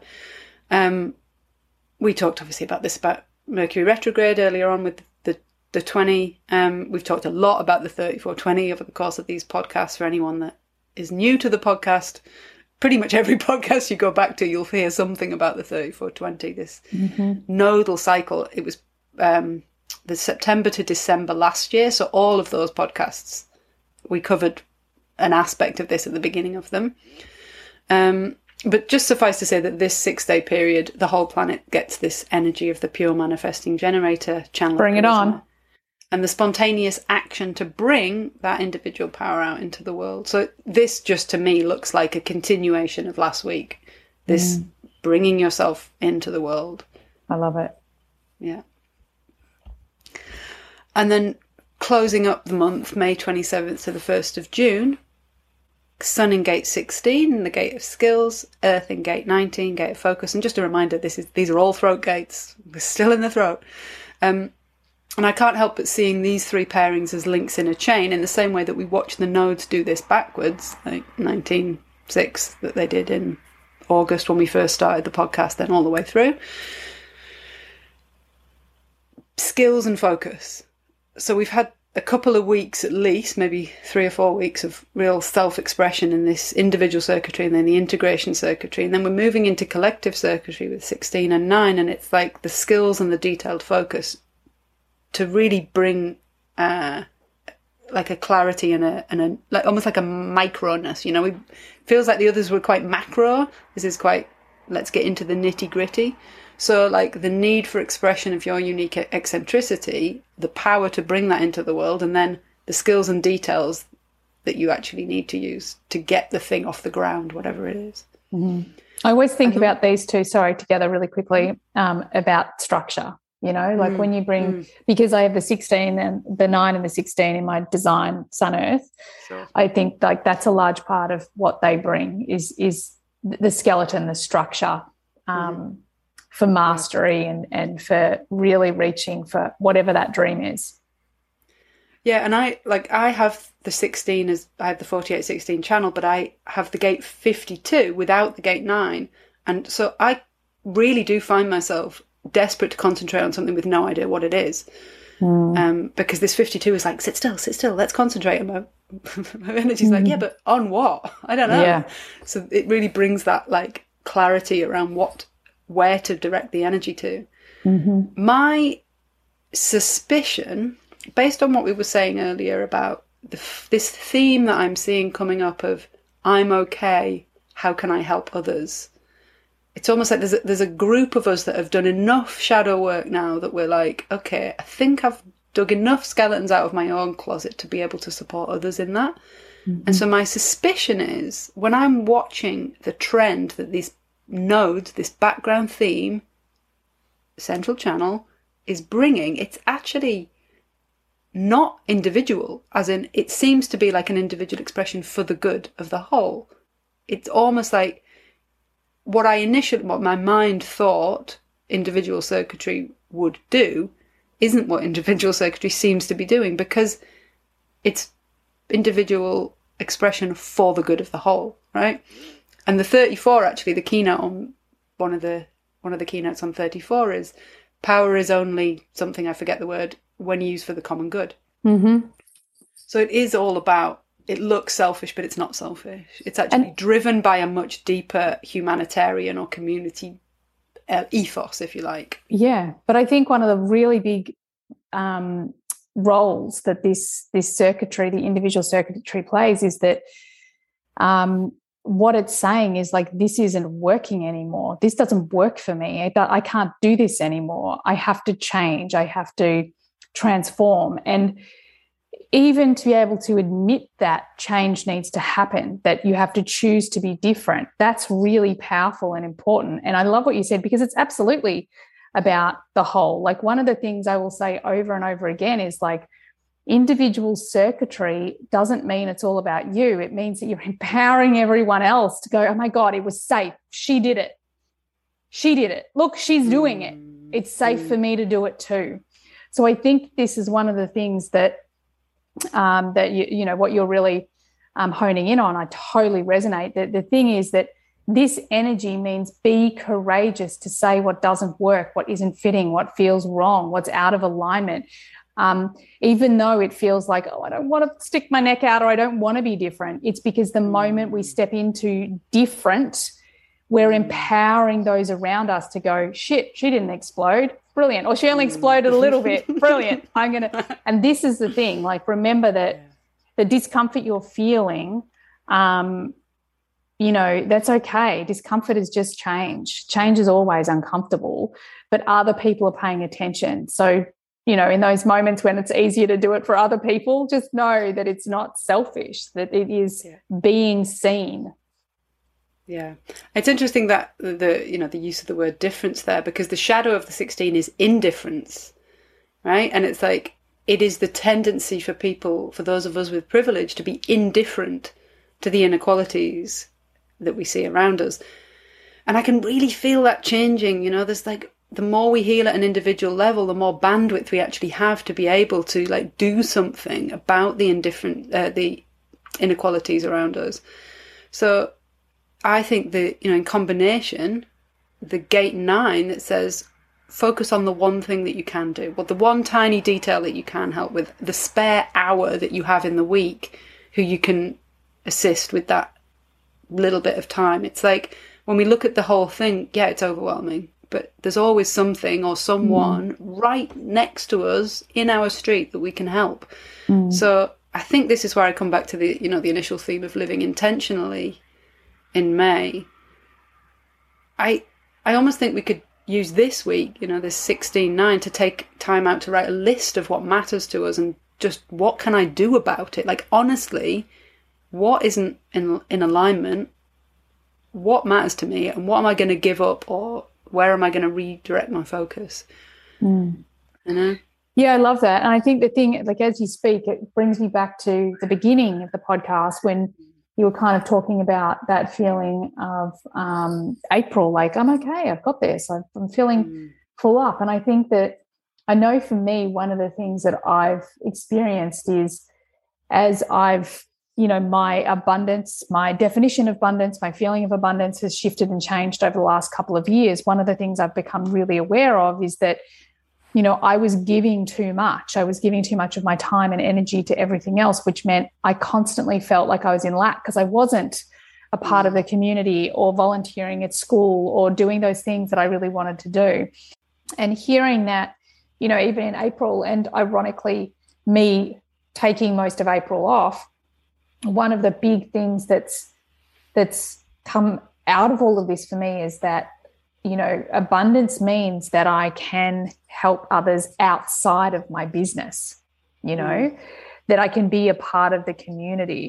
We talked obviously about Mercury retrograde earlier on with the 20. We've talked a lot about the 3420 over the course of these podcasts. For anyone that is new to the podcast, pretty much every podcast you go back to, you'll hear something about the 3420, this nodal cycle. It was the September to December last year, so all of those podcasts, we covered an aspect of this at the beginning of them. But just suffice to say that this 6-day period, the whole planet gets this energy of the pure manifesting generator channel. Bring it on. And the spontaneous action to bring that individual power out into the world. So this just to me looks like a continuation of last week. This bringing yourself into the world. I love it. Yeah. And then closing up the month, May 27th to the 1st of June, Sun in Gate 16, the Gate of Skills, Earth in Gate 19, Gate of Focus. And just a reminder, these are all throat gates. We're still in the throat. And I can't help but seeing these three pairings as links in a chain, in the same way that we watch the nodes do this backwards, like 19.6 that they did in August when we first started the podcast, then all the way through. Skills and focus. So we've had a couple of weeks at least, maybe 3 or 4 weeks of real self-expression in this individual circuitry and then the integration circuitry. And then we're moving into collective circuitry with 16 and 9. And it's like the skills and the detailed focus to really bring like a clarity and a like almost like a microness. It feels like the others were quite macro. This is quite, let's get into the nitty gritty. So like the need for expression of your unique eccentricity, the power to bring that into the world, and then the skills and details that you actually need to use to get the thing off the ground, whatever it is. Mm-hmm. I always think about these two, together really quickly, about structure, like when you bring, because I have the 16 and the 9 and the 16 in my design Sun Earth, Sure. I think like that's a large part of what they bring is the skeleton, the structure, for mastery and for really reaching for whatever that dream is. Yeah, and I have the 16 as I have the 4816 channel, but I have the Gate 52 without the Gate 9. And so I really do find myself desperate to concentrate on something with no idea what it is. Because this 52 is like, sit still, let's concentrate. And my energy's like, yeah, but on what? I don't know. Yeah. So it really brings that like clarity around where to direct the energy to. My suspicion, based on what we were saying earlier about this theme that I'm seeing coming up of I'm okay, how can I help others? It's almost like there's a group of us that have done enough shadow work now that we're like, okay, I think I've dug enough skeletons out of my own closet to be able to support others in that. Mm-hmm. And so my suspicion is when I'm watching the trend that these nodes, this background theme, central channel is bringing, it's actually not individual, as in it seems to be like an individual expression for the good of the whole. It's almost like what my mind thought individual circuitry would do isn't what individual circuitry seems to be doing, because it's individual expression for the good of the whole, right? And the 34, actually, the keynote on one of the keynotes on 34 is power is only something, I forget the word, when used for the common good. Mm-hmm. So it is all about, it looks selfish, but it's not selfish. It's actually driven by a much deeper humanitarian or community ethos, if you like. Yeah, but I think one of the really big roles that this circuitry, the individual circuitry plays, is that what it's saying is like, this isn't working anymore. This doesn't work for me. I can't do this anymore. I have to change. I have to transform. And even to be able to admit that change needs to happen, that you have to choose to be different, that's really powerful and important. And I love what you said, because it's absolutely about the whole. Like, one of the things I will say over and over again is like, individual circuitry doesn't mean it's all about you. It means that you're empowering everyone else to go, oh my God, it was safe. She did it. She did it. Look, she's doing it. It's safe for me to do it too. So I think this is one of the things that that you know what you're really honing in on. I totally resonate. The thing is that this energy means be courageous to say what doesn't work, what isn't fitting, what feels wrong, what's out of alignment. Even though it feels like, oh, I don't want to stick my neck out, or I don't want to be different. It's because the moment we step into different, we're empowering those around us to go, shit, she didn't explode. Brilliant. Or she only exploded a little bit. Brilliant. And this is the thing, like, remember that the discomfort you're feeling, you know, that's okay. Discomfort is just change. Change is always uncomfortable, but other people are paying attention. So, you know, in those moments when it's easier to do it for other people, just know that it's not selfish, that it is being seen. Yeah. It's interesting that the use of the word difference there, because the shadow of the 16 is indifference, right? And it's like, it is the tendency for people, for those of us with privilege, to be indifferent to the inequalities that we see around us. And I can really feel that changing. You know, there's like, the more we heal at an individual level, the more bandwidth we actually have to be able to like do something about the the inequalities around us. So I think that, you know, in combination, the gate 9 that says focus on the one thing that you can do, well, the one tiny detail that you can help with, the spare hour that you have in the week, who you can assist with that little bit of time. It's like, when we look at the whole thing, yeah, it's overwhelming, but there's always something or someone right next to us in our street that we can help. So I think this is where I come back to the, you know, the initial theme of living intentionally in May. I almost think we could use this week, you know, this 16/9, to take time out to write a list of what matters to us and just what can I do about it? Like, honestly, what isn't in alignment? What matters to me, and what am I going to give up, or where am I going to redirect my focus? You know? Yeah, I love that. And I think the thing, like, as you speak, it brings me back to the beginning of the podcast when you were kind of talking about that feeling of April, like, I'm okay, I've got this, I'm feeling full up. And I think that, I know for me, one of the things that I've experienced is, as I've, you know, my abundance, my definition of abundance, my feeling of abundance has shifted and changed over the last couple of years. One of the things I've become really aware of is that, you know, I was giving too much. I was giving too much of my time and energy to everything else, which meant I constantly felt like I was in lack because I wasn't a part of the community or volunteering at school or doing those things that I really wanted to do. And hearing that, you know, even in April, and ironically, me taking most of April off, one of the big things that's come out of all of this for me is that, you know, abundance means that I can help others outside of my business, you know, that I can be a part of the community.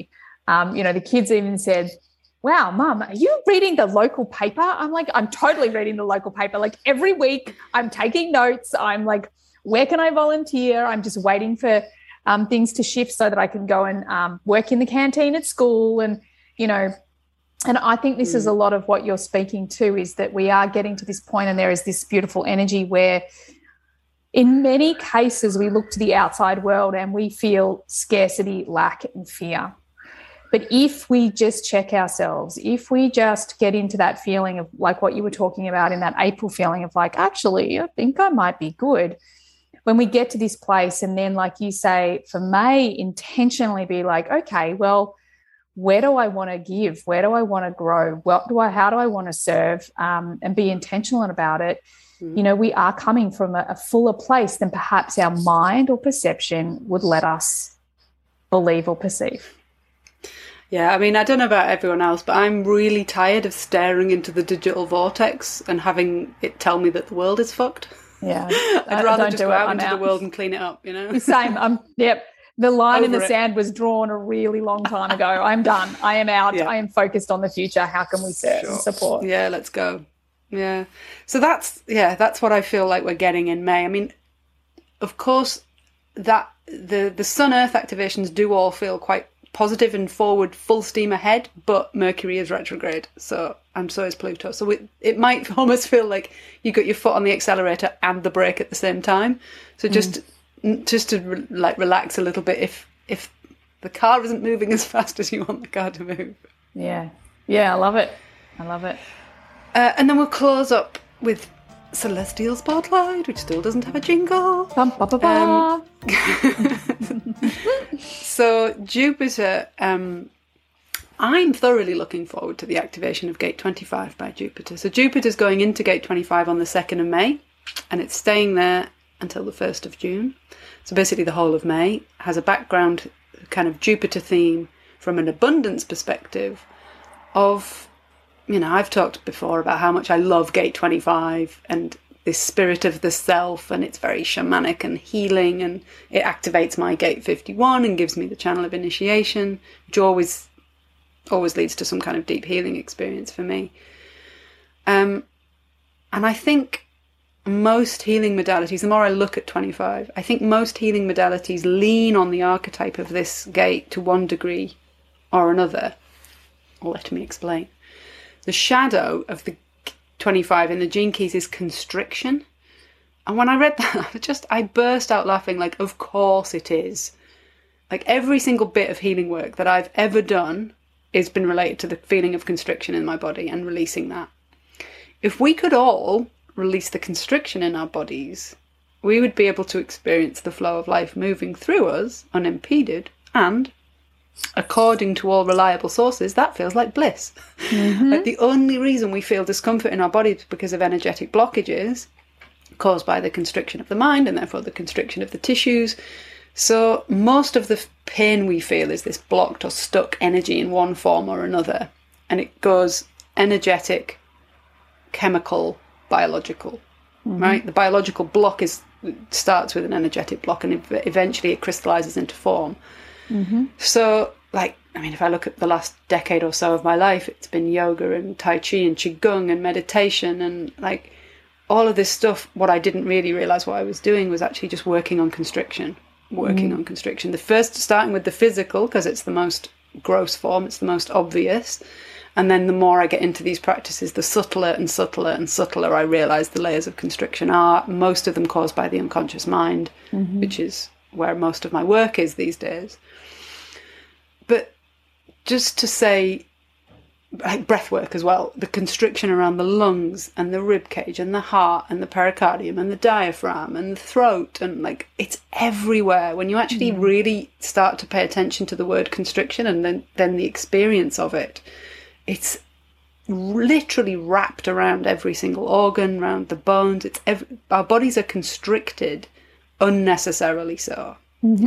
The kids even said, wow, Mum, are you reading the local paper? I'm like, I'm totally reading the local paper. Like every week I'm taking notes. I'm like, where can I volunteer? I'm just waiting for things to shift so that I can go and work in the canteen at school. And, and I think this is a lot of what you're speaking to, is that we are getting to this point, and there is this beautiful energy where in many cases we look to the outside world and we feel scarcity, lack, and fear. But if we just check ourselves, if we just get into that feeling of like what you were talking about in that April feeling of like, actually, I think I might be good. When we get to this place, and then, like you say, for May, intentionally be like, okay, well, where do I want to give? Where do I want to grow? How do I want to serve? And be intentional about it. We are coming from a fuller place than perhaps our mind or perception would let us believe or perceive. Yeah, I mean, I don't know about everyone else, but I'm really tired of staring into the digital vortex and having it tell me that the world is fucked. Yeah. I'd rather just go out into the world and clean it up, Same. Yep. The line in the sand was drawn a really long time ago. I'm done. I am out. Yeah. I am focused on the future. How can we serve and support? Yeah, let's go. Yeah. So that's what I feel like we're getting in May. I mean, of course, that the Sun-Earth activations do all feel quite positive and forward, full steam ahead, but Mercury is retrograde, and so is Pluto. So it might almost feel like you got your foot on the accelerator and the brake at the same time. So just to relax a little bit if the car isn't moving as fast as you want the car to move. Yeah, I love it. And then we'll close up with Celestial Spotlight, which still doesn't have a jingle. So Jupiter, I'm thoroughly looking forward to the activation of Gate 25 by Jupiter. So Jupiter's going into Gate 25 on the 2nd of May, and it's staying there until the 1st of June. So basically the whole of May has a background kind of Jupiter theme from an abundance perspective of, I've talked before about how much I love Gate 25 and this spirit of the self, and it's very shamanic and healing, and it activates my Gate 51 and gives me the channel of initiation, which always leads to some kind of deep healing experience for me. And I think most healing modalities, the more I look at 25, I think most healing modalities lean on the archetype of this gate to one degree or another. Let me explain. The shadow of the 25 in the Gene Keys is constriction. And when I read that, I burst out laughing, like, of course it is. Like, every single bit of healing work that I've ever done has been related to the feeling of constriction in my body and releasing that. If we could all release the constriction in our bodies, we would be able to experience the flow of life moving through us unimpeded, and according to all reliable sources, that feels like bliss. Mm-hmm. Like, the only reason we feel discomfort in our bodies is because of energetic blockages caused by the constriction of the mind and therefore the constriction of the tissues. So most of the pain we feel is this blocked or stuck energy in one form or another. And it goes energetic, chemical, biological, right? The biological block starts with an energetic block, and eventually it crystallizes into form. Mm-hmm. So, if I look at the last decade or so of my life, it's been yoga and Tai Chi and Qigong and meditation and all of this stuff. What I didn't really realize what I was doing was actually just working on constriction. The first, starting with the physical, because it's the most gross form, it's the most obvious. And then the more I get into these practices, the subtler and subtler and subtler I realize the layers of constriction are, most of them caused by the unconscious mind, which is where most of my work is these days. But just to say, breath work as well, the constriction around the lungs and the rib cage and the heart and the pericardium and the diaphragm and the throat, and it's everywhere. When you actually really start to pay attention to the word constriction and then the experience of it, it's literally wrapped around every single organ, around the bones. Our bodies are constricted unnecessarily so,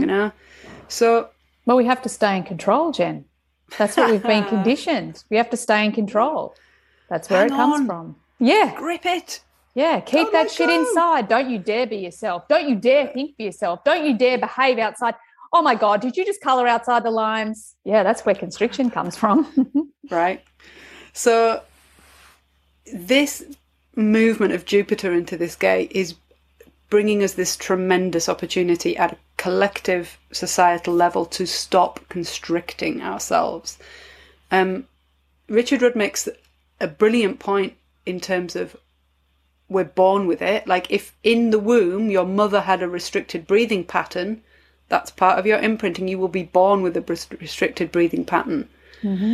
So, well, we have to stay in control, Jen. That's what we've been conditioned. We have to stay in control. That's where it comes from. Yeah. Grip it. Yeah. Keep that shit inside. Don't you dare be yourself. Don't you dare think for yourself. Don't you dare behave outside. oh my God, did you just color outside the lines? Yeah, that's where constriction comes from. Right. So this movement of Jupiter into this gate is bringing us this tremendous opportunity at a collective societal level to stop constricting ourselves. Richard Rudd makes a brilliant point in terms of we're born with it. Like if in the womb your mother had a restricted breathing pattern, that's part of your imprinting. You will be born with a restricted breathing pattern. Mm-hmm.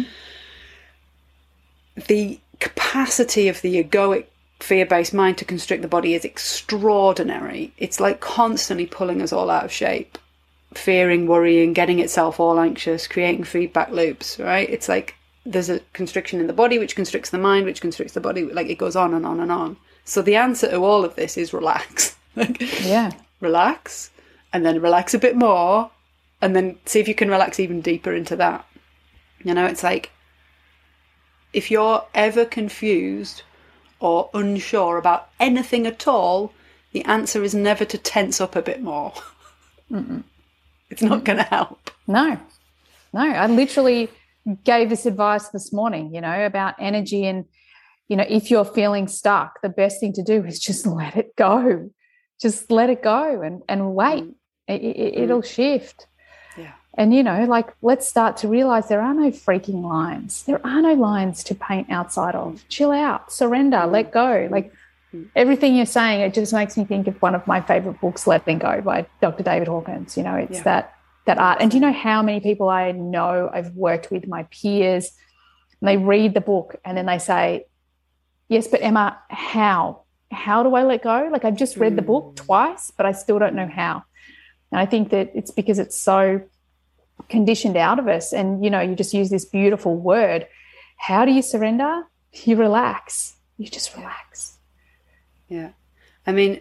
The capacity of the egoic fear-based mind to constrict the body is extraordinary. It's like constantly pulling us all out of shape, fearing, worrying, getting itself all anxious, creating feedback loops, right? It's like there's a constriction in the body which constricts the mind, which constricts the body. Like it goes on and on and on. So the answer to all of this is relax. Relax, and then relax a bit more, and then see if you can relax even deeper into that. You know, it's like if you're ever confused or unsure about anything at all, the answer is never to tense up a bit more. It's not going to help. No, I literally gave this advice this morning, you know, about energy. And, you know, if you're feeling stuck, the best thing to do is just let it go. Just let it go and wait. It'll shift. Yeah. And, you know, like, let's start to realize there are no freaking lines. There are no lines to paint outside of. Chill out, surrender, let go. Like everything you're saying, it just makes me think of one of my favorite books, Letting Go by Dr. David Hawkins. You know, it's that art. And do you know how many people I know I've worked with, my peers, and they read the book and then they say, yes, but Emma, how? How do I let go? Like I've just read the book twice, but I still don't know how. And I think that it's because it's so conditioned out of us. And, you know, you just use this beautiful word. How do you surrender? You relax. You just relax. Yeah. I mean,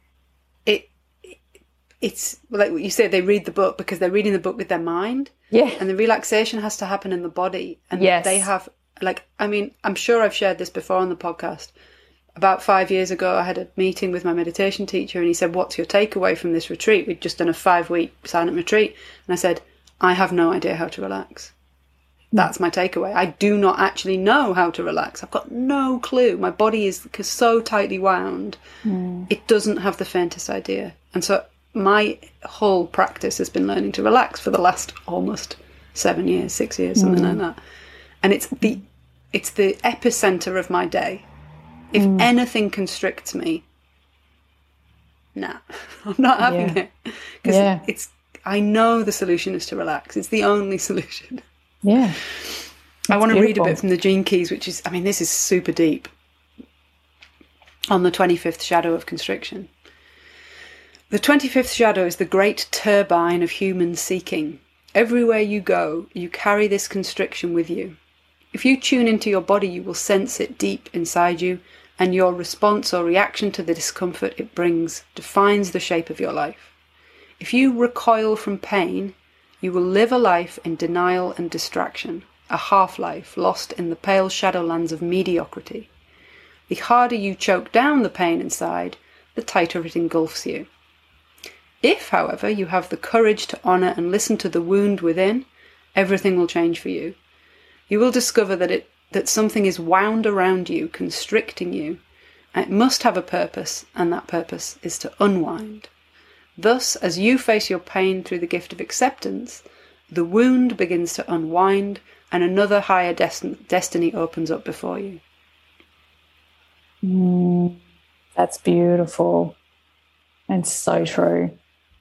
it's like what you said, they read the book because they're reading the book with their mind. Yeah. And the relaxation has to happen in the body. And they have, like, I mean, I'm sure I've shared this before on the podcast. About 5 years ago, I had a meeting with my meditation teacher and he said, what's your takeaway from this retreat? We'd just done a 5-week silent retreat. And I said, I have no idea how to relax. That's my takeaway. I do not actually know how to relax. I've got no clue. My body is so tightly wound. It doesn't have the faintest idea. And so my whole practice has been learning to relax for the last almost 7 years, 6 years, something like that. And it's the epicenter of my day. If anything constricts me, nah, I'm not having it. Because I know the solution is to relax. It's the only solution. Yeah. I want to read a bit from the Gene Keys, which is, I mean, this is super deep. On the 25th shadow of constriction. The 25th shadow is the great turbine of human seeking. Everywhere you go, you carry this constriction with you. If you tune into your body, you will sense it deep inside you, and your response or reaction to the discomfort it brings defines the shape of your life. If you recoil from pain, you will live a life in denial and distraction, a half-life lost in the pale shadowlands of mediocrity. The harder you choke down the pain inside, the tighter it engulfs you. If, however, you have the courage to honour and listen to the wound within, everything will change for you. You will discover that something is wound around you, constricting you, and it must have a purpose, and that purpose is to unwind. Thus, as you face your pain through the gift of acceptance, the wound begins to unwind, and another higher destiny opens up before you. That's beautiful. And so true.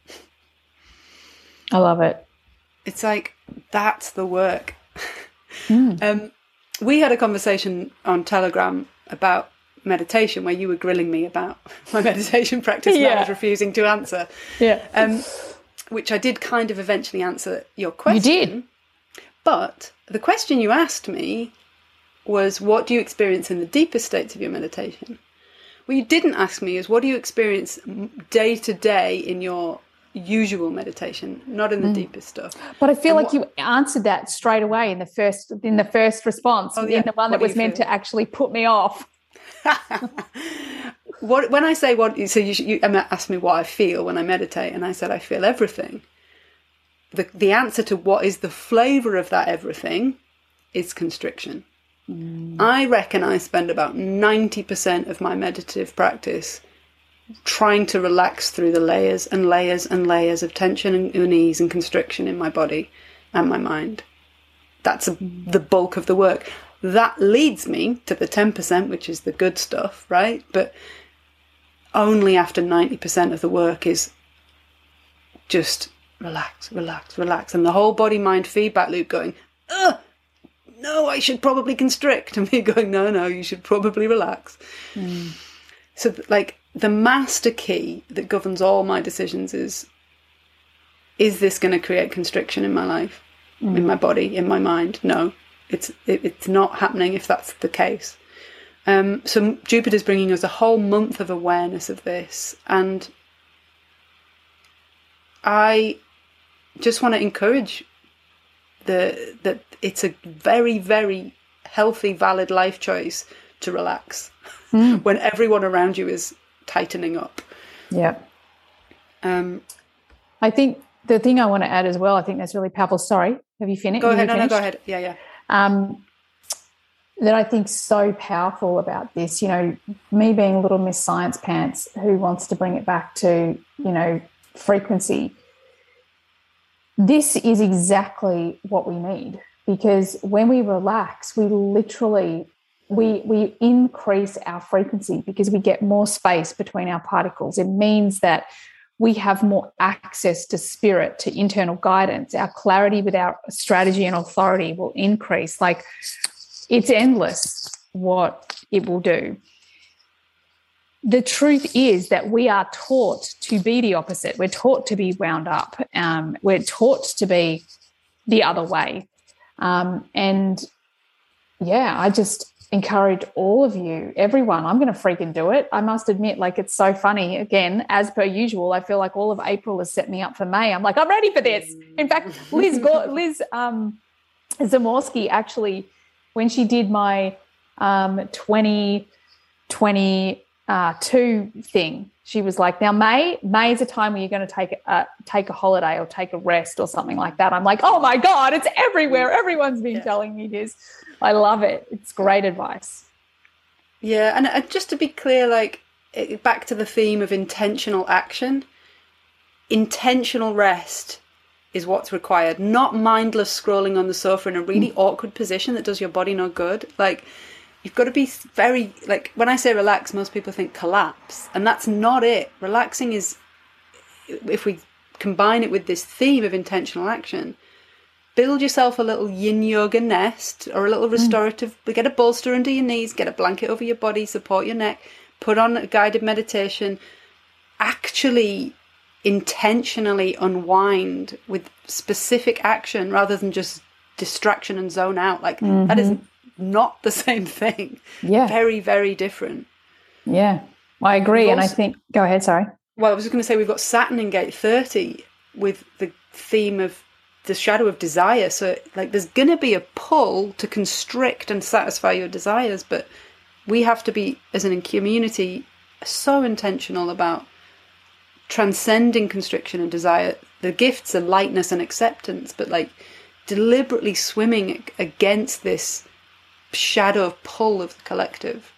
I love it. It's like, that's the work. We had a conversation on Telegram about meditation where you were grilling me about my meditation practice and I was refusing to answer. Which I did kind of eventually answer your question. You did. But the question you asked me was, what do you experience in the deepest states of your meditation? What you didn't ask me is, what do you experience day to day in your usual meditation, not in the deepest stuff? But I feel like you answered that straight away in the first response, in the one that was meant to actually put me off. When I say what, so you asked me what I feel when I meditate, and I said I feel everything. the answer to what is the flavor of that everything is constriction. I reckon I spend about 90% of my meditative practice trying to relax through the layers and layers and layers of tension and unease and constriction in my body and my mind. That's the bulk of the work. That leads me to the 10%, which is the good stuff, right? But only after 90% of the work is just relax, relax, relax. And the whole body-mind feedback loop going, no, I should probably constrict. And me going, no, you should probably relax. So, like, the master key that governs all my decisions is this going to create constriction in my life, in my body, in my mind? No, it's not happening if that's the case. So Jupiter's bringing us a whole month of awareness of this. And I just want to encourage that it's a very, very healthy, valid life choice to relax when everyone around you is tightening up. Yeah. I think the thing I want to add as well, I think that's really powerful. Sorry, have you finished? Go ahead. No, go ahead. Yeah. That I think so powerful about this, you know, me being little Miss Science Pants who wants to bring it back to, you know, frequency. This is exactly what we need, because when we relax, we literally we increase our frequency because we get more space between our particles. It means that we have more access to spirit, to internal guidance. Our clarity with our strategy and authority will increase. Like, it's endless what it will do. The truth is that we are taught to be the opposite. We're taught to be wound up. We're taught to be the other way. And, yeah, I just encourage all of you, everyone. I'm going to freaking do it. I must admit, like, it's so funny. Again, as per usual, I feel like all of April has set me up for May. I'm like, I'm ready for this. In fact, Liz Zamorsky actually, when she did my 2022 thing, she was like, now May is a time where you're going to take a holiday or take a rest or something like that. I'm like, oh my God, it's everywhere. Everyone's been telling me this. I love it. It's great advice. Yeah, and just to be clear, like, back to the theme of intentional action, intentional rest is what's required, not mindless scrolling on the sofa in a really awkward position that does your body no good. Like, you've got to be very, like, when I say relax, most people think collapse, and that's not it. Relaxing is, if we combine it with this theme of intentional action, build yourself a little yin yoga nest or a little restorative, get a bolster under your knees, get a blanket over your body, support your neck, put on a guided meditation, actually intentionally unwind with specific action rather than just distraction and zone out. Like, that is not the same thing. Yeah. Very, very different. Yeah, I agree. And I think, go ahead, sorry. Well, I was just going to say, we've got Saturn in gate 30 with the theme of the shadow of desire. So, like, there's going to be a pull to constrict and satisfy your desires, but we have to be, as a community, so intentional about transcending constriction and desire. The gifts are lightness and acceptance, but, like, deliberately swimming against this shadow of pull of the collective.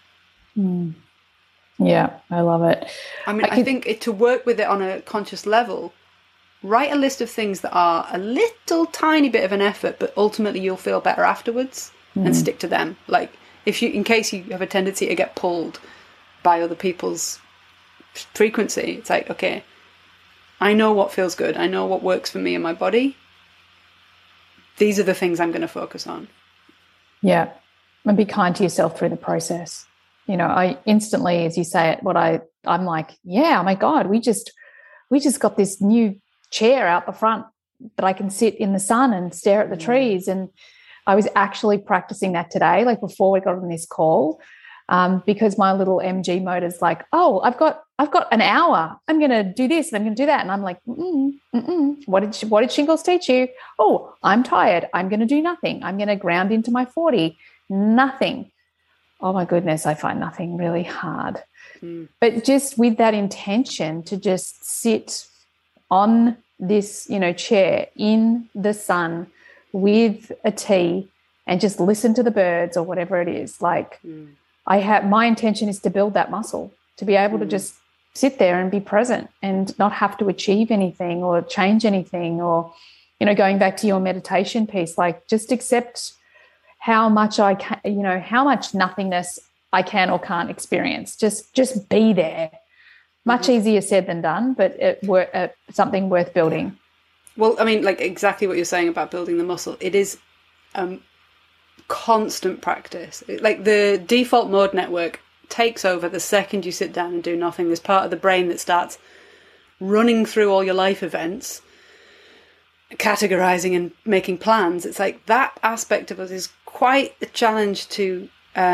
Yeah, I love it. I mean, I think to work with it on a conscious level, write a list of things that are a little tiny bit of an effort, but ultimately you'll feel better afterwards, and stick to them. Like, in case you have a tendency to get pulled by other people's frequency, it's like, okay, I know what feels good. I know what works for me and my body. These are the things I'm going to focus on. Yeah. And be kind to yourself through the process. You know, I instantly, as you say it, I'm like, yeah, oh my God, we just got this new chair out the front that I can sit in the sun and stare at the trees. And I was actually practicing that today, like before we got on this call, because my little MG motor's like, oh, I've got an hour. I'm going to do this and I'm going to do that. And I'm like, What did Shingles teach you? Oh, I'm tired. I'm going to do nothing. I'm going to ground into my 40. Nothing. Oh my goodness, I find nothing really hard. But just with that intention to just sit on this, chair in the sun with a tea and just listen to the birds or whatever it is, like my intention is to build that muscle, to be able to just sit there and be present and not have to achieve anything or change anything, or, going back to your meditation piece, like just accept how much I can, how much nothingness I can or can't experience. Just be there. Much easier said than done, but something worth building. Well, I mean, like exactly what you're saying about building the muscle. It is constant practice. Like the default mode network takes over the second you sit down and do nothing. There's part of the brain that starts running through all your life events, categorizing and making plans. It's like that aspect of us is quite a challenge to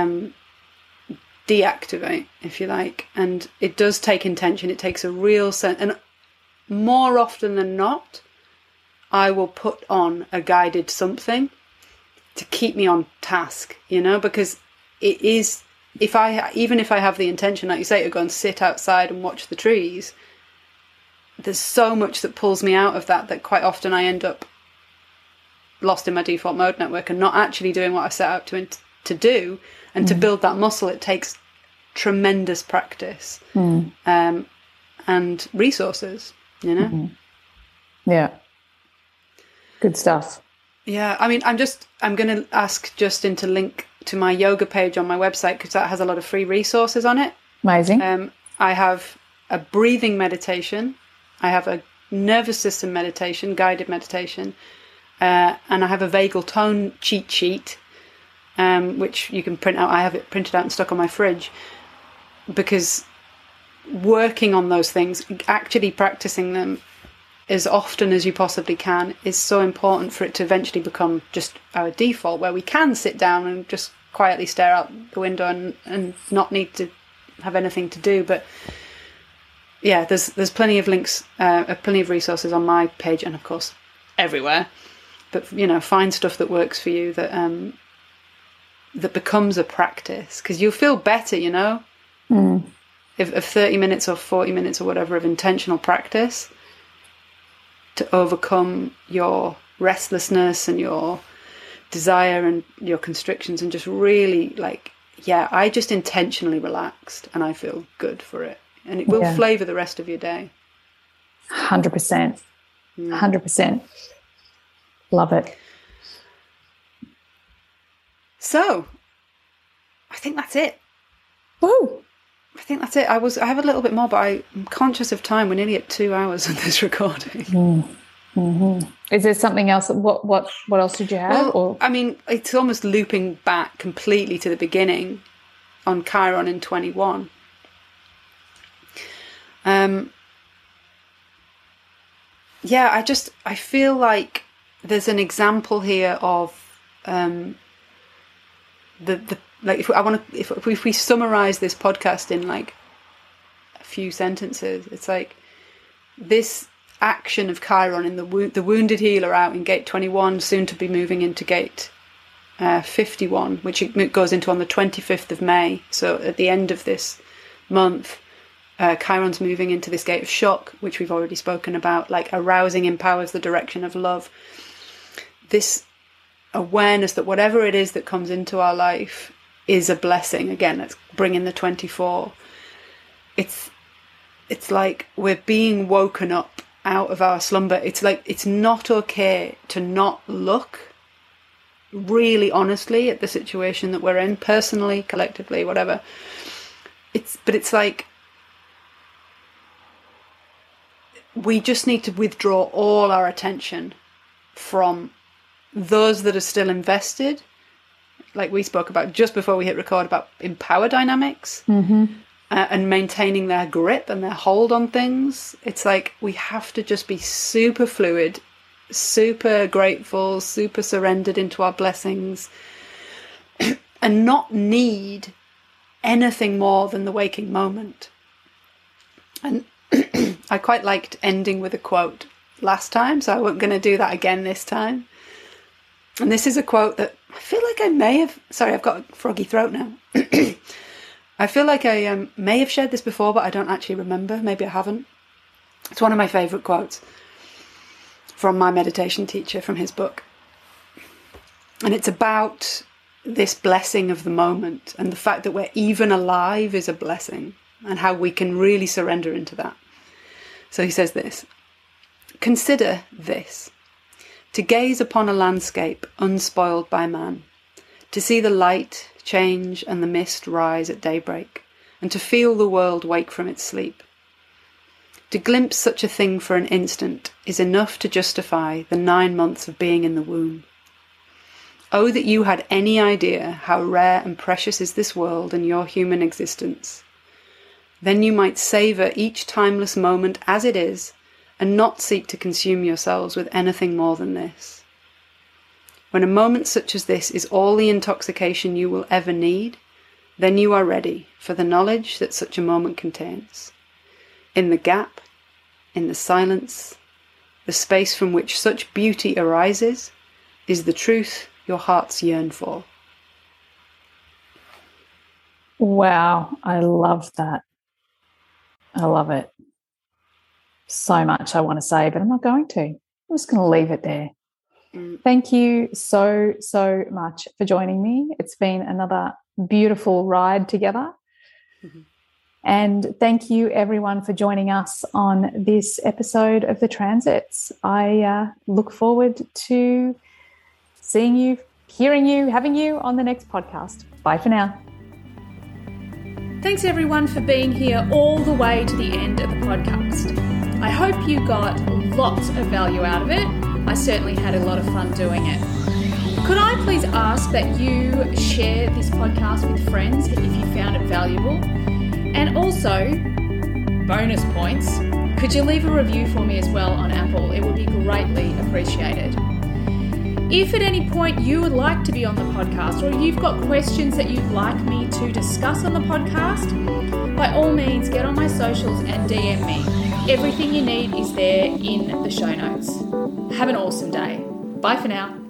deactivate, if you like. And it does take intention. It takes a real sense. And more often than not, I will put on a guided something to keep me on task, because it is, even if I have the intention, like you say, to go and sit outside and watch the trees, there's so much that pulls me out of that quite often I end up lost in my default mode network and not actually doing what I set out to do. And to build that muscle, it takes tremendous practice and resources, Yeah. Good stuff. Yeah, I mean, I'm going to ask Justin to link to my yoga page on my website because that has a lot of free resources on it. Amazing. I have a breathing meditation. I have a nervous system meditation, guided meditation. And I have a vagal tone cheat sheet, which you can print out. I have it printed out and stuck on my fridge because working on those things, actually practicing them as often as you possibly can is so important for it to eventually become just our default, where we can sit down and just quietly stare out the window and not need to have anything to do. But yeah, there's plenty of links, plenty of resources on my page and of course everywhere. But find stuff that works for you, that that becomes a practice, because you'll feel better, if 30 minutes or 40 minutes or whatever of intentional practice to overcome your restlessness and your desire and your constrictions, and just really I just intentionally relaxed and I feel good for it, and it will flavor the rest of your day. 100%. 100%. Love it. So I think that's it. Woo! I think that's it. I have a little bit more, but I'm conscious of time. We're nearly at 2 hours of this recording. Mm-hmm. Is there something else? What else did you have? Well, I mean, it's almost looping back completely to the beginning on Chiron in 21. I feel like there's an example here of if we summarize this podcast in a few sentences, it's like this action of Chiron in the wounded healer out in gate 21, soon to be moving into gate 51, which it goes into on the 25th of May. So at the end of this month, Chiron's moving into this gate of shock, which we've already spoken about, arousing empowers the direction of love. This awareness that whatever it is that comes into our life is a blessing. Again, let's bring in the 24. It's like we're being woken up out of our slumber. It's like it's not okay to not look really honestly at the situation that we're in, personally, collectively, whatever. But it's like we just need to withdraw all our attention from those that are still invested, like we spoke about just before we hit record, about empower dynamics, and maintaining their grip and their hold on things. It's like we have to just be super fluid, super grateful, super surrendered into our blessings, and not need anything more than the waking moment. And I quite liked ending with a quote last time, so I wasn't going to do that again this time. And this is a quote that I feel like I may have... Sorry, I've got a froggy throat now. I feel like I may have shared this before, but I don't actually remember. Maybe I haven't. It's one of my favourite quotes. from my meditation teacher, from his book. And it's about this blessing of the moment, and the fact that we're even alive is a blessing, and how we can really surrender into that. So he says this: consider this, to gaze upon a landscape unspoiled by man, to see the light change and the mist rise at daybreak, and to feel the world wake from its sleep. To glimpse such a thing for an instant is enough to justify the 9 months of being in the womb. Oh, that you had any idea how rare and precious is this world and your human existence. Then you might savour each timeless moment as it is, and not seek to consume yourselves with anything more than this. When a moment such as this is all the intoxication you will ever need, then you are ready for the knowledge that such a moment contains. In the gap, in the silence, the space from which such beauty arises, is the truth your hearts yearn for. Wow, I love that. I love it. So much I want to say, but I'm not going to. I'm just going to leave it there. Thank you so, so much for joining me. It's been another beautiful ride together. Mm-hmm. And thank you, everyone, for joining us on this episode of The Transits. I look forward to seeing you, hearing you, having you on the next podcast. Bye for now. Thanks, everyone, for being here all the way to the end of the podcast. I hope you got lots of value out of it. I certainly had a lot of fun doing it. Could I please ask that you share this podcast with friends if you found it valuable? And also, bonus points, could you leave a review for me as well on Apple? It would be greatly appreciated. If at any point you would like to be on the podcast, or you've got questions that you'd like me to discuss on the podcast, by all means get on my socials and DM me. Everything you need is there in the show notes. Have an awesome day. Bye for now.